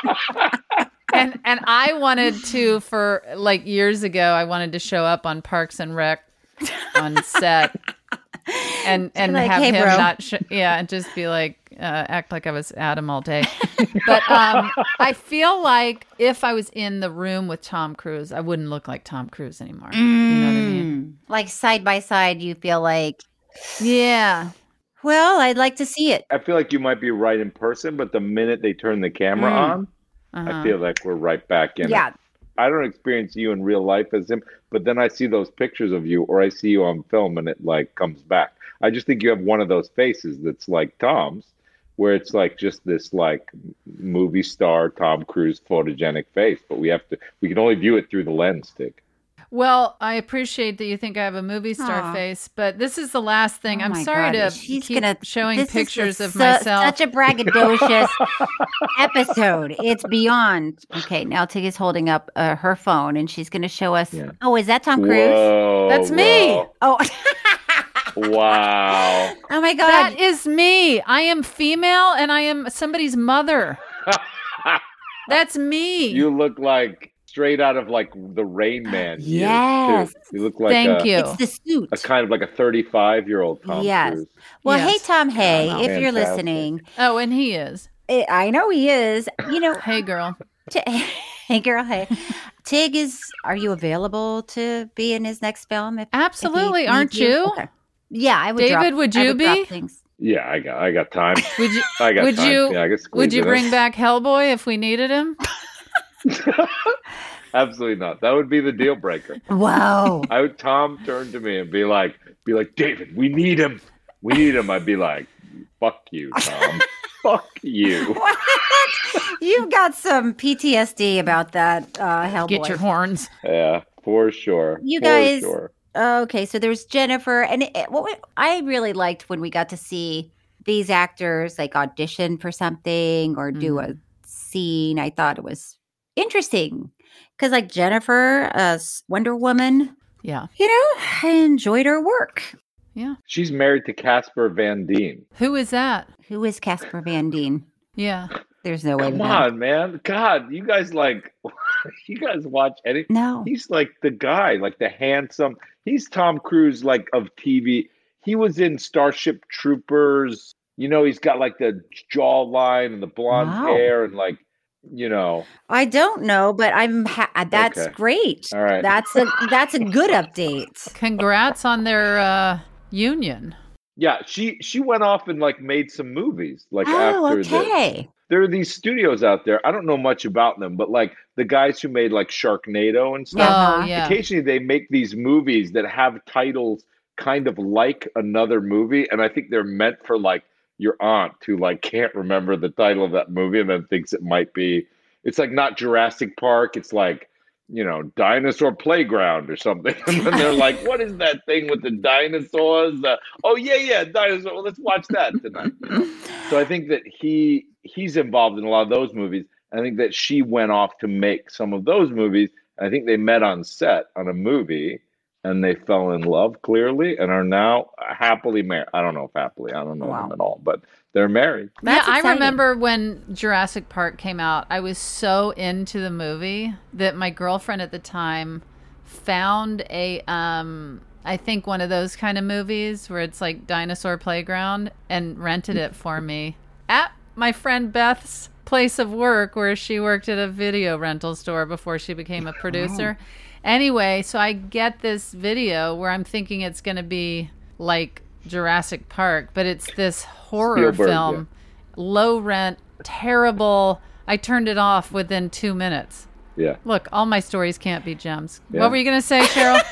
And I wanted to, for like years ago, I wanted to show up on Parks and Rec on set and like, have hey, him bro. not, and just be like, act like I was Adam all day. But I feel like if I was in the room with Tom Cruise, I wouldn't look like Tom Cruise anymore. You know what I mean? Like side by side, you feel like... Yeah. Well, I'd like to see it. I feel like you might be right in person, but the minute they turn the camera on, I feel like we're right back in it. I don't experience you in real life as him, but then I see those pictures of you or I see you on film and it like comes back. I just think you have one of those faces that's like Tom's, where it's like just this like movie star Tom Cruise photogenic face, but we can only view it through the lens, Tig. Well, I appreciate that you think I have a movie star face, but this is the last thing. I'm sorry to keep showing pictures of myself. Such a braggadocious episode. It's beyond. Okay, now Tig is holding up her phone, and she's going to show us. Yeah. Oh, is that Tom Cruise? Whoa, that's me. Oh. Wow. Oh, my God. That is me. I am female, and I am somebody's mother. That's me. You look like straight out of like the Rain Man. Yes. Too. You look like it's the suit. A kind of like a 35-year-old Tom Cruise. Well, hey, Tom, if you're listening. Oh, and he is. I know he is. Hey, girl. Hey, girl. Hey. Tig are you available to be in his next film? Absolutely. Aren't you? Okay. Yeah, I would. David, would you be? Yeah, I got time. Would you? I got time. You? Yeah, I would you bring back Hellboy if we needed him? Absolutely not. That would be the deal breaker. Wow. Tom turned to me and be like, David, we need him. We need him. I'd be like, fuck you, Tom. Fuck you. What? You've got some PTSD about that, Hellboy. Get your horns. Yeah, for sure. You guys. Okay, so there's Jennifer, and what I really liked when we got to see these actors like audition for something or do a scene. I thought it was interesting because, like Jennifer, Wonder Woman, Yeah. You know, I enjoyed her work. Yeah. She's married to Casper Van Dien. Who is that? Who is Casper Van Dien? Yeah. There's no way to Come know. on, man. God, you guys you guys watch any? No. He's like the guy, like the handsome. He's Tom Cruise, like of TV. He was in Starship Troopers. You know, he's got like the jawline and the blonde hair and like, you know. I don't know, but that's Okay. great. All right. That's a good update. Congrats on their union. Yeah, she went off and like made some movies like Oh, after okay. there are these studios out there. I don't know much about them, but like the guys who made like Sharknado and stuff. Oh, yeah. Occasionally they make these movies that have titles kind of like another movie, and I think they're meant for like your aunt who like can't remember the title of that movie and then thinks it might be. It's like not Jurassic Park. It's like, you know, Dinosaur Playground or something. And then they're like, what is that thing with the dinosaurs? Oh, yeah, dinosaur. Well, let's watch that tonight. You know? So I think that he's involved in a lot of those movies. I think that she went off to make some of those movies. I think they met on set on a movie and they fell in love clearly and are now happily married. I don't know if happily. I don't know them at all, but they're married. Yeah, I remember when Jurassic Park came out, I was so into the movie that my girlfriend at the time found I think one of those kind of movies where it's like Dinosaur Playground and rented it for me at my friend Beth's place of work where she worked at a video rental store before she became a producer. Anyway, so I get this video where I'm thinking it's going to be like Jurassic Park, but it's this horror Spielberg, film, low rent, terrible. I turned it off within 2 minutes. Yeah. Look, all my stories can't be gems. Yeah. What were you going to say, Cheryl?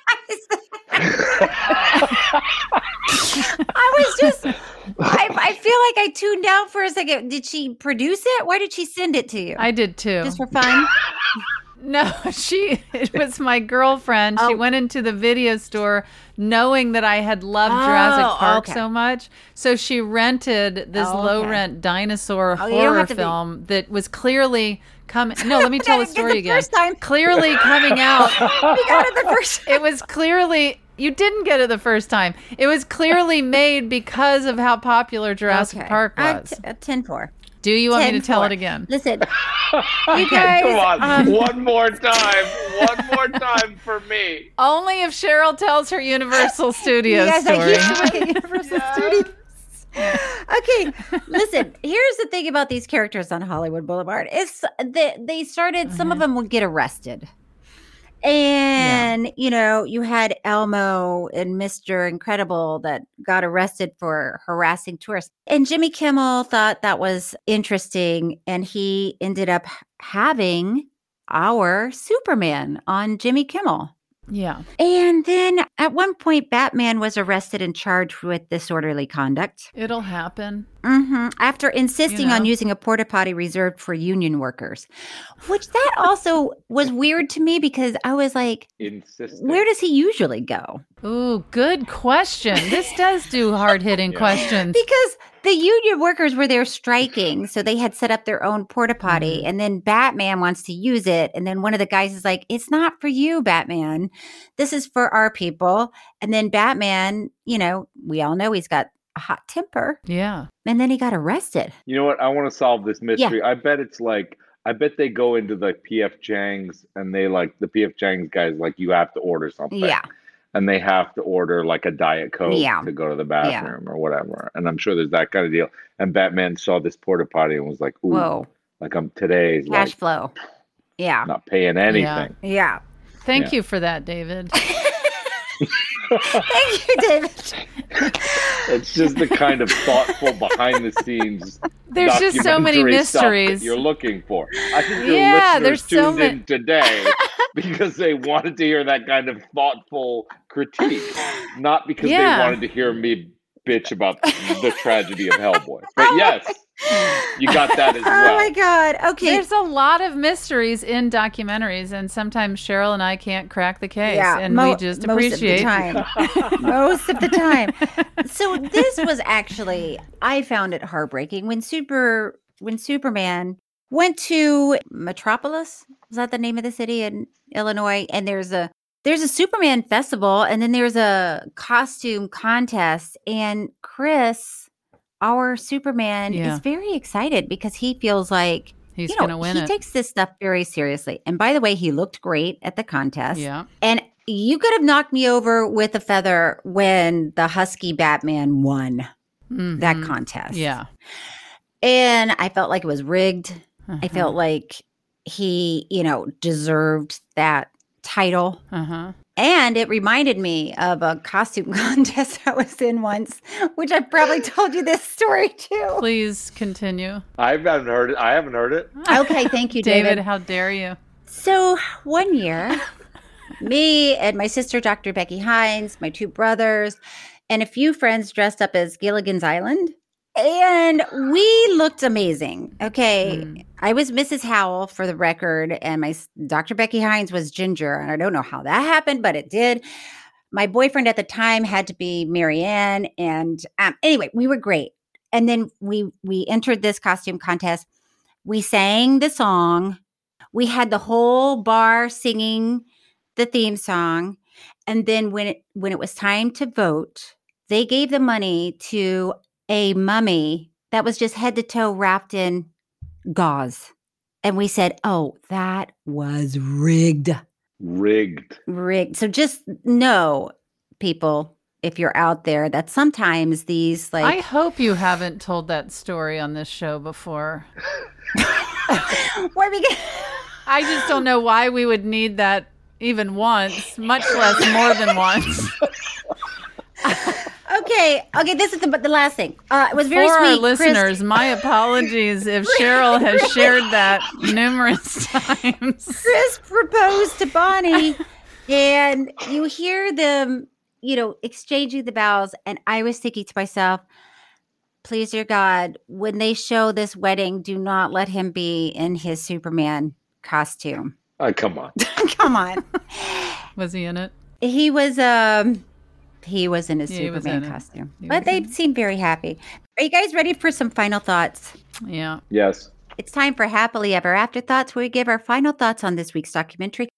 I feel like I tuned out for a second. Did she produce it? Why did she send it to you? I did too. Just for fun? No, it was my girlfriend. She went into the video store knowing that I had loved Jurassic Park so much. So she rented this low-rent dinosaur horror film that was clearly coming. No, let me tell the story again. Clearly coming out. You got it the first time. It was clearly... You didn't get it the first time. It was clearly made because of how popular Jurassic Park was. 10-4. Do you want me to tell 10-4. it again? Listen, you guys. Come on, one more time. One more time for me. Only if Cheryl tells her Universal Studios Yes, story. I used to work at Universal Studios. Okay, listen, here's the thing about these characters on Hollywood Boulevard. It's they started, some of them would get arrested. And, you know, you had Elmo and Mr. Incredible that got arrested for harassing tourists. And Jimmy Kimmel thought that was interesting. And he ended up having our Superman on Jimmy Kimmel. Yeah. And then at one point, Batman was arrested and charged with disorderly conduct. It'll happen. After insisting on using a porta potty reserved for union workers, which that also was weird to me because I was like, where does he usually go? Ooh, good question. This does do hard-hitting questions. Because the union workers were there striking, so they had set up their own porta potty, and then Batman wants to use it, and then one of the guys is like, it's not for you, Batman. This is for our people. And then Batman, you know, we all know he's got a hot temper. Yeah. And then he got arrested. You know what? I want to solve this mystery. I bet it's like, I bet they go into the PF Chang's and they like, the PF Chang's guys like, you have to order something. Yeah. And they have to order like a Diet Coke to go to the bathroom or whatever. And I'm sure there's that kind of deal. And Batman saw this porta potty and was like, ooh, whoa, like today's cash like, flow. Yeah. Not paying anything. Yeah. Thank you for that, David. Thank you, David. It's just the kind of thoughtful behind the scenes. There's just so many documentary stuff that mysteries you're looking for. I think your there's listeners so tuned in today because they wanted to hear that kind of thoughtful critique, not because they wanted to hear me bitch about the tragedy of Hellboy. But yes, you got that as well. Oh my God. Okay. There's a lot of mysteries in documentaries, and sometimes Cheryl and I can't crack the case, and we just appreciate most of the time. So this was actually, I found it heartbreaking when Superman went to Metropolis. Is that the name of the city in Illinois? And there's there's a Superman festival, and then there's a costume contest. And Chris, our Superman, is very excited because he feels like he's going to win it. He takes this stuff very seriously. And by the way, he looked great at the contest. Yeah. And you could have knocked me over with a feather when the Husky Batman won that contest. Yeah. And I felt like it was rigged. I felt like he, deserved that title. And it reminded me of a costume contest I was in once, which I probably told you this story too. Please continue. I haven't heard it. Okay, thank you, David. How dare you? So one year, me and my sister, Dr. Becky Hines, my two brothers, and a few friends dressed up as Gilligan's Island. And we looked amazing. Okay. I was Mrs. Howell for the record, and my Dr. Becky Hines was Ginger. And I don't know how that happened, but it did. My boyfriend at the time had to be Marianne. And anyway, we were great. And then we entered this costume contest. We sang the song. We had the whole bar singing the theme song. And then when it was time to vote, they gave the money to a mummy that was just head to toe wrapped in gauze. And we said, oh, that was rigged. Rigged. So just know, people, if you're out there, that sometimes these I hope you haven't told that story on this show before. I just don't know why we would need that even once, much less more than once. Okay, this is the last thing. It was very sweet. For our Chris, listeners, my apologies if Cheryl has shared that numerous times. Chris proposed to Bonnie, and you hear them, exchanging the vows, and I was thinking to myself, please, dear God, when they show this wedding, do not let him be in his Superman costume. Come on. Come on. Was he in it? He was in his Superman costume. But they seemed very happy. Are you guys ready for some final thoughts? Yeah. Yes. It's time for Happily Ever After Thoughts, where we give our final thoughts on this week's documentary.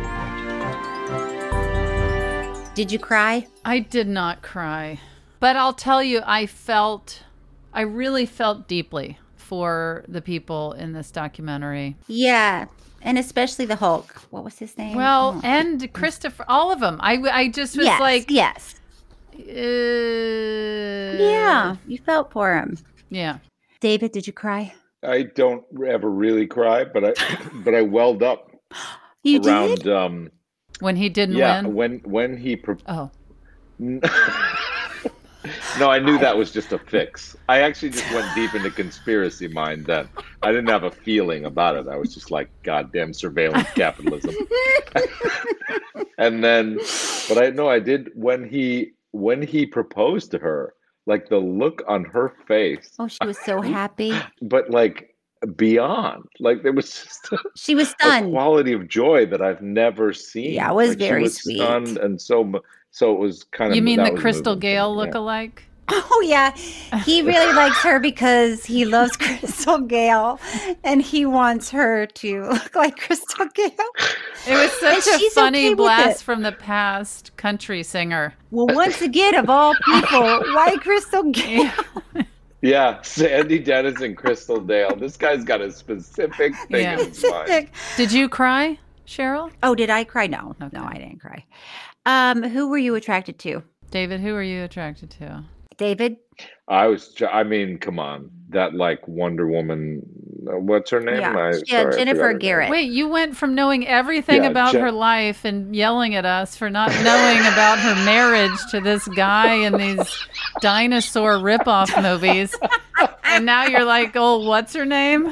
Did you cry? I did not cry. But I'll tell you, I really felt deeply for the people in this documentary. Yeah. And especially the Hulk. What was his name? Well, and Christopher, all of them. I just was like... Yes. Yeah, you felt for him. Yeah. David, did you cry? I don't ever really cry, but I welled up. You around, did? When he didn't win? Yeah, when he... No, I knew that was just a fix. I actually just went deep into conspiracy mind then. I didn't have a feeling about it. I was just like, goddamn surveillance capitalism. And then, but I did when he proposed to her, like the look on her face. Oh, she was so happy. But like beyond, like there was just she was stunned. A quality of joy that I've never seen. Yeah, it was like, very she was sweet. Stunned, and so it was kind of. You mean the Crystal Gale look-alike? Oh, yeah. He really likes her because he loves Crystal Gale and he wants her to look like Crystal Gale. It was such a funny blast from the past country singer. Well, once again, of all people, why Crystal Gale? Yeah, Sandy Dennis and Crystal Dale. This guy's got a specific thing in his mind. Did you cry, Cheryl? Oh, did I cry? No. Okay. No, I didn't cry. Who were you attracted to? David, who are you attracted to? David? I mean, come on. That like Wonder Woman, what's her name? Yeah, Jennifer Garrett. Wait, you went from knowing everything about her life and yelling at us for not knowing about her marriage to this guy in these dinosaur ripoff movies. And now you're like, oh, what's her name?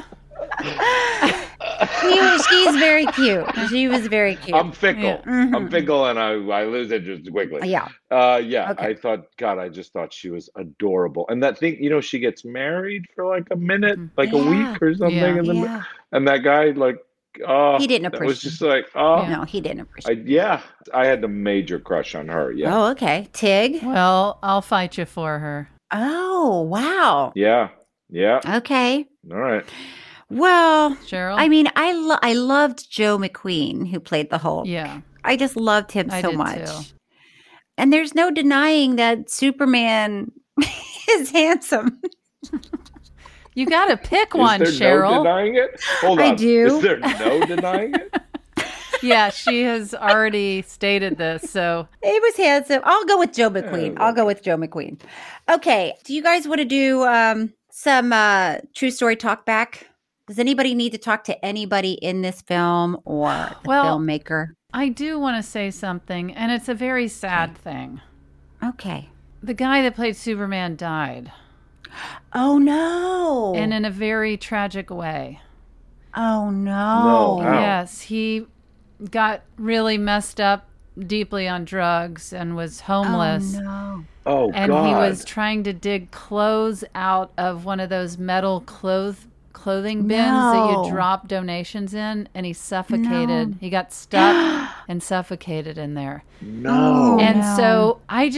She's very cute. She was very cute. I'm fickle. Yeah. Mm-hmm. I'm fickle, and I lose it just quickly. Yeah. Yeah. Okay. I just thought she was adorable. And that thing, she gets married for like a minute, like a week or something, and that guy, like, he didn't appreciate. It was just like, no, he didn't appreciate. I had a major crush on her. Yeah. Oh, okay. Tig. Well, I'll fight you for her. Oh, wow. Yeah. Okay. All right. Well, Cheryl? I mean, I loved Joe McQueen, who played the Hulk. Yeah. I just loved him I so did much. too. And there's no denying that Superman is handsome. You got to pick one, Is there Cheryl. no denying it? Hold on. I do. Is there no denying it? Yeah, she has already stated this. So He was handsome. I'll go with Joe McQueen. Okay. Do you guys want to do some true story talk back? Does anybody need to talk to anybody in this film or the filmmaker? I do want to say something, and it's a very sad thing. Okay. The guy that played Superman died. Oh, no. And in a very tragic way. Oh, no. Yes, he got really messed up deeply on drugs and was homeless. Oh, no. Oh, and God. he was trying to dig clothes out of one of those metal clothing bins that you drop donations in, and he suffocated. No. He got stuck and suffocated in there. No. And so I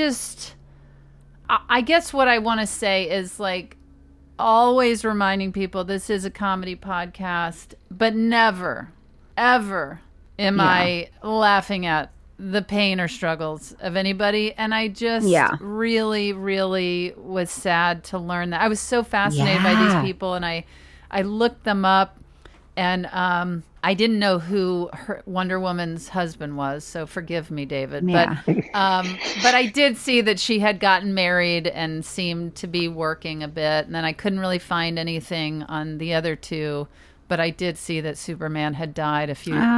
guess what I want to say is, like, always reminding people this is a comedy podcast, but never, ever am I laughing at the pain or struggles of anybody. And I just really, really was sad to learn that. I was so fascinated by these people, and I looked them up, and I didn't know who Wonder Woman's husband was, so forgive me, David. Yeah. But I did see that she had gotten married and seemed to be working a bit, and then I couldn't really find anything on the other two. But I did see that Superman had died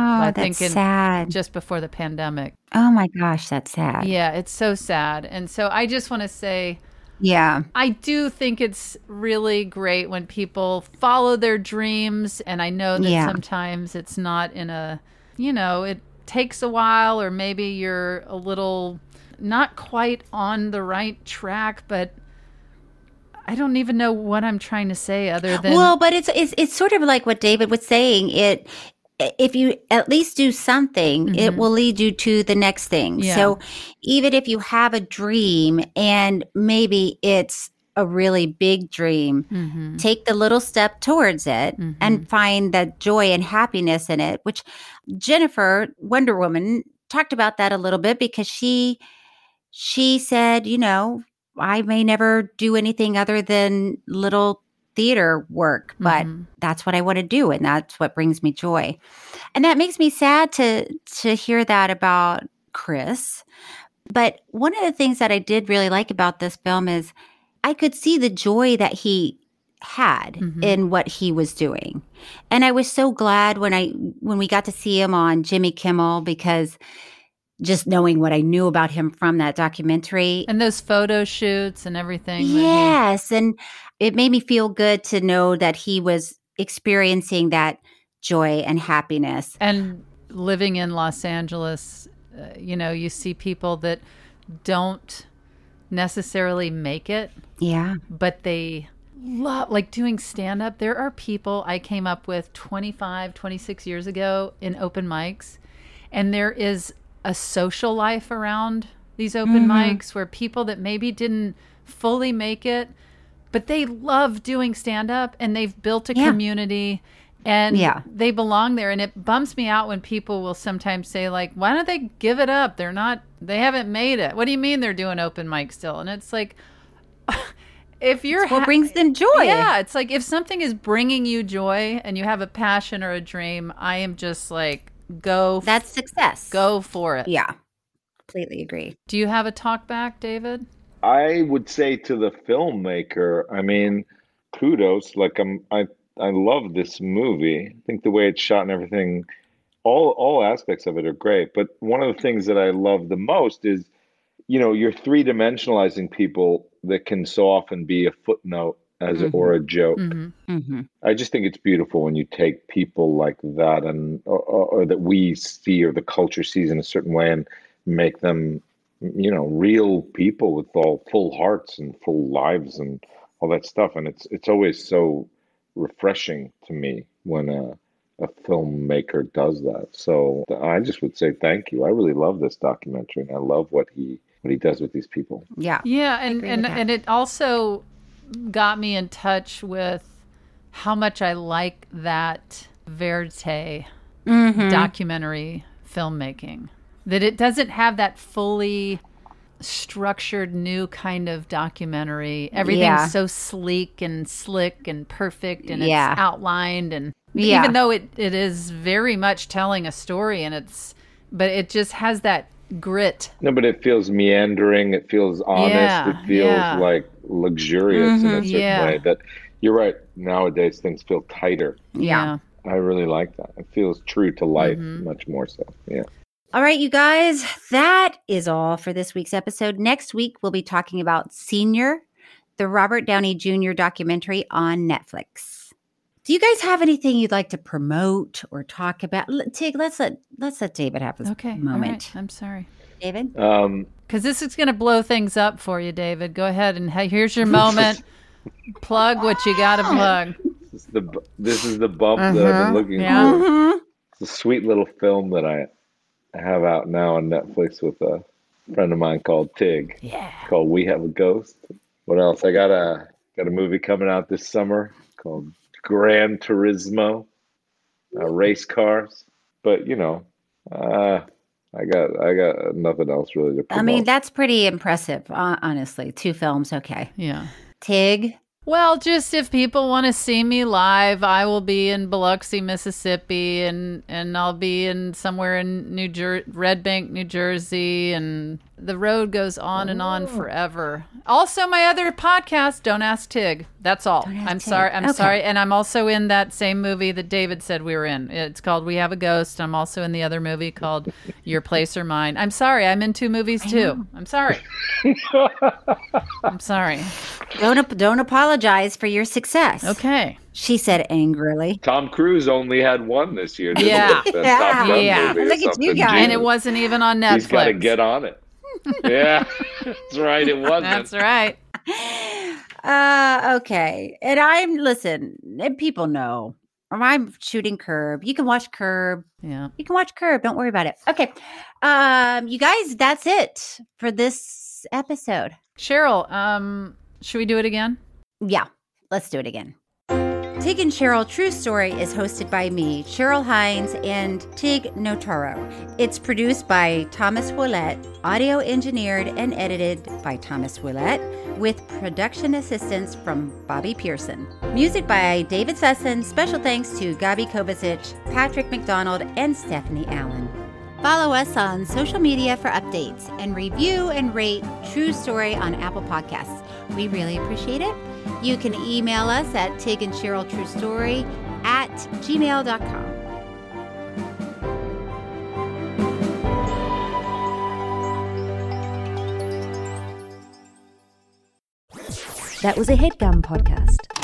sad. Just before the pandemic. Oh my gosh, that's sad. Yeah, it's so sad. And so I just want to say, yeah, I do think it's really great when people follow their dreams. And I know that sometimes it's not in it takes a while, or maybe you're a little not quite on the right track, but I don't even know what I'm trying to say other than... Well, but it's sort of like what David was saying. If you at least do something, it will lead you to the next thing. Yeah. So even if you have a dream and maybe it's a really big dream, take the little step towards it and find that joy and happiness in it, which Jennifer, Wonder Woman, talked about that a little bit, because she said, I may never do anything other than little theater work, but that's what I want to do, and that's what brings me joy. And that makes me sad to hear that about Chris. But one of the things that I did really like about this film is I could see the joy that he had in what he was doing. And I was so glad when we got to see him on Jimmy Kimmel, because just knowing what I knew about him from that documentary. And those photo shoots and everything. Yes. And it made me feel good to know that he was experiencing that joy and happiness. And living in Los Angeles, you see people that don't necessarily make it. Yeah. But they love, like, doing stand-up. There are people I came up with 25, 26 years ago in open mics. And there is a social life around these open mics where people that maybe didn't fully make it, but they love doing stand-up, and they've built a community, and they belong there. And it bums me out when people will sometimes say, like, why don't they give it up? They haven't made it. What do you mean they're doing open mic still? And it's like, if you're... what brings them joy. Yeah, it's like, if something is bringing you joy and you have a passion or a dream, I am just like, that's success. Go for it. Yeah, completely agree. Do you have a talk back, David? I would say to the filmmaker, I mean, kudos. Like, I love this movie. I think the way it's shot and everything, all aspects of it are great. But one of the things that I love the most is, you're three-dimensionalizing people that can so often be a footnote or a joke. I just think it's beautiful when you take people like that, and or that we see, or the culture sees in a certain way, and make them, real people with all full hearts and full lives and all that stuff. And it's always so refreshing to me when a filmmaker does that. So I just would say thank you. I really love this documentary, and I love what he does with these people. Yeah. Yeah, and it also got me in touch with how much I like that verite documentary filmmaking. That it doesn't have that fully structured new kind of documentary. Everything's so sleek and slick and perfect, and it's outlined, and even though it is very much telling a story, and but it just has that grit. No, but it feels meandering. It feels honest. It feels like luxurious in a certain way. That you're right. Nowadays things feel tighter. Yeah. I really like that. It feels true to life, much more so. Yeah. All right, you guys, that is all for this week's episode. Next week, we'll be talking about Senior, the Robert Downey Jr. documentary on Netflix. Do you guys have anything you'd like to promote or talk about? Tig, let's let David have this moment. All right. I'm sorry, David. Because this is going to blow things up for you, David. Go ahead and here's your moment. Plug what you got to plug. This is the bump that I've been looking for. It's a sweet little film that I have out now on Netflix with a friend of mine called Tig. Yeah. Called We Have a Ghost. What else? I got a movie coming out this summer called Gran Turismo, race cars. But I got nothing else really to promote. I mean, that's pretty impressive, honestly. 2 films, okay. Yeah. Tig? Well, just if people want to see me live, I will be in Biloxi, Mississippi, and I'll be in somewhere in Red Bank, New Jersey, and the road goes on and on forever. Also, my other podcast, Don't Ask Tig. That's all. I'm sorry. I'm sorry. And I'm also in that same movie that David said we were in. It's called We Have a Ghost. I'm also in the other movie called Your Place or Mine. I'm sorry. I'm in 2 movies too. I'm sorry. I'm sorry. Don't apologize for your success. Okay. She said angrily. Tom Cruise only had 1 this year. Yeah. Top Gun movie Look at you guys. And it wasn't even on Netflix. He's got to get on it. Yeah, that's right. It wasn't. That's right. Okay. And listen, people know I'm shooting Curb. You can watch Curb. Yeah. You can watch Curb. Don't worry about it. Okay. You guys, that's it for this episode. Cheryl, should we do it again? Yeah, let's do it again. Tig and Cheryl True Story is hosted by me, Cheryl Hines, and Tig Notaro. It's produced by Thomas Willett, audio engineered and edited by Thomas Willett, with production assistance from Bobby Pearson. Music by David Sussin. Special thanks to Gabi Kovacic, Patrick McDonald, and Stephanie Allen. Follow us on social media for updates and review and rate True Story on Apple Podcasts. We really appreciate it. You can email us at tigandcheryltruestory@gmail.com. That was a HeadGum podcast.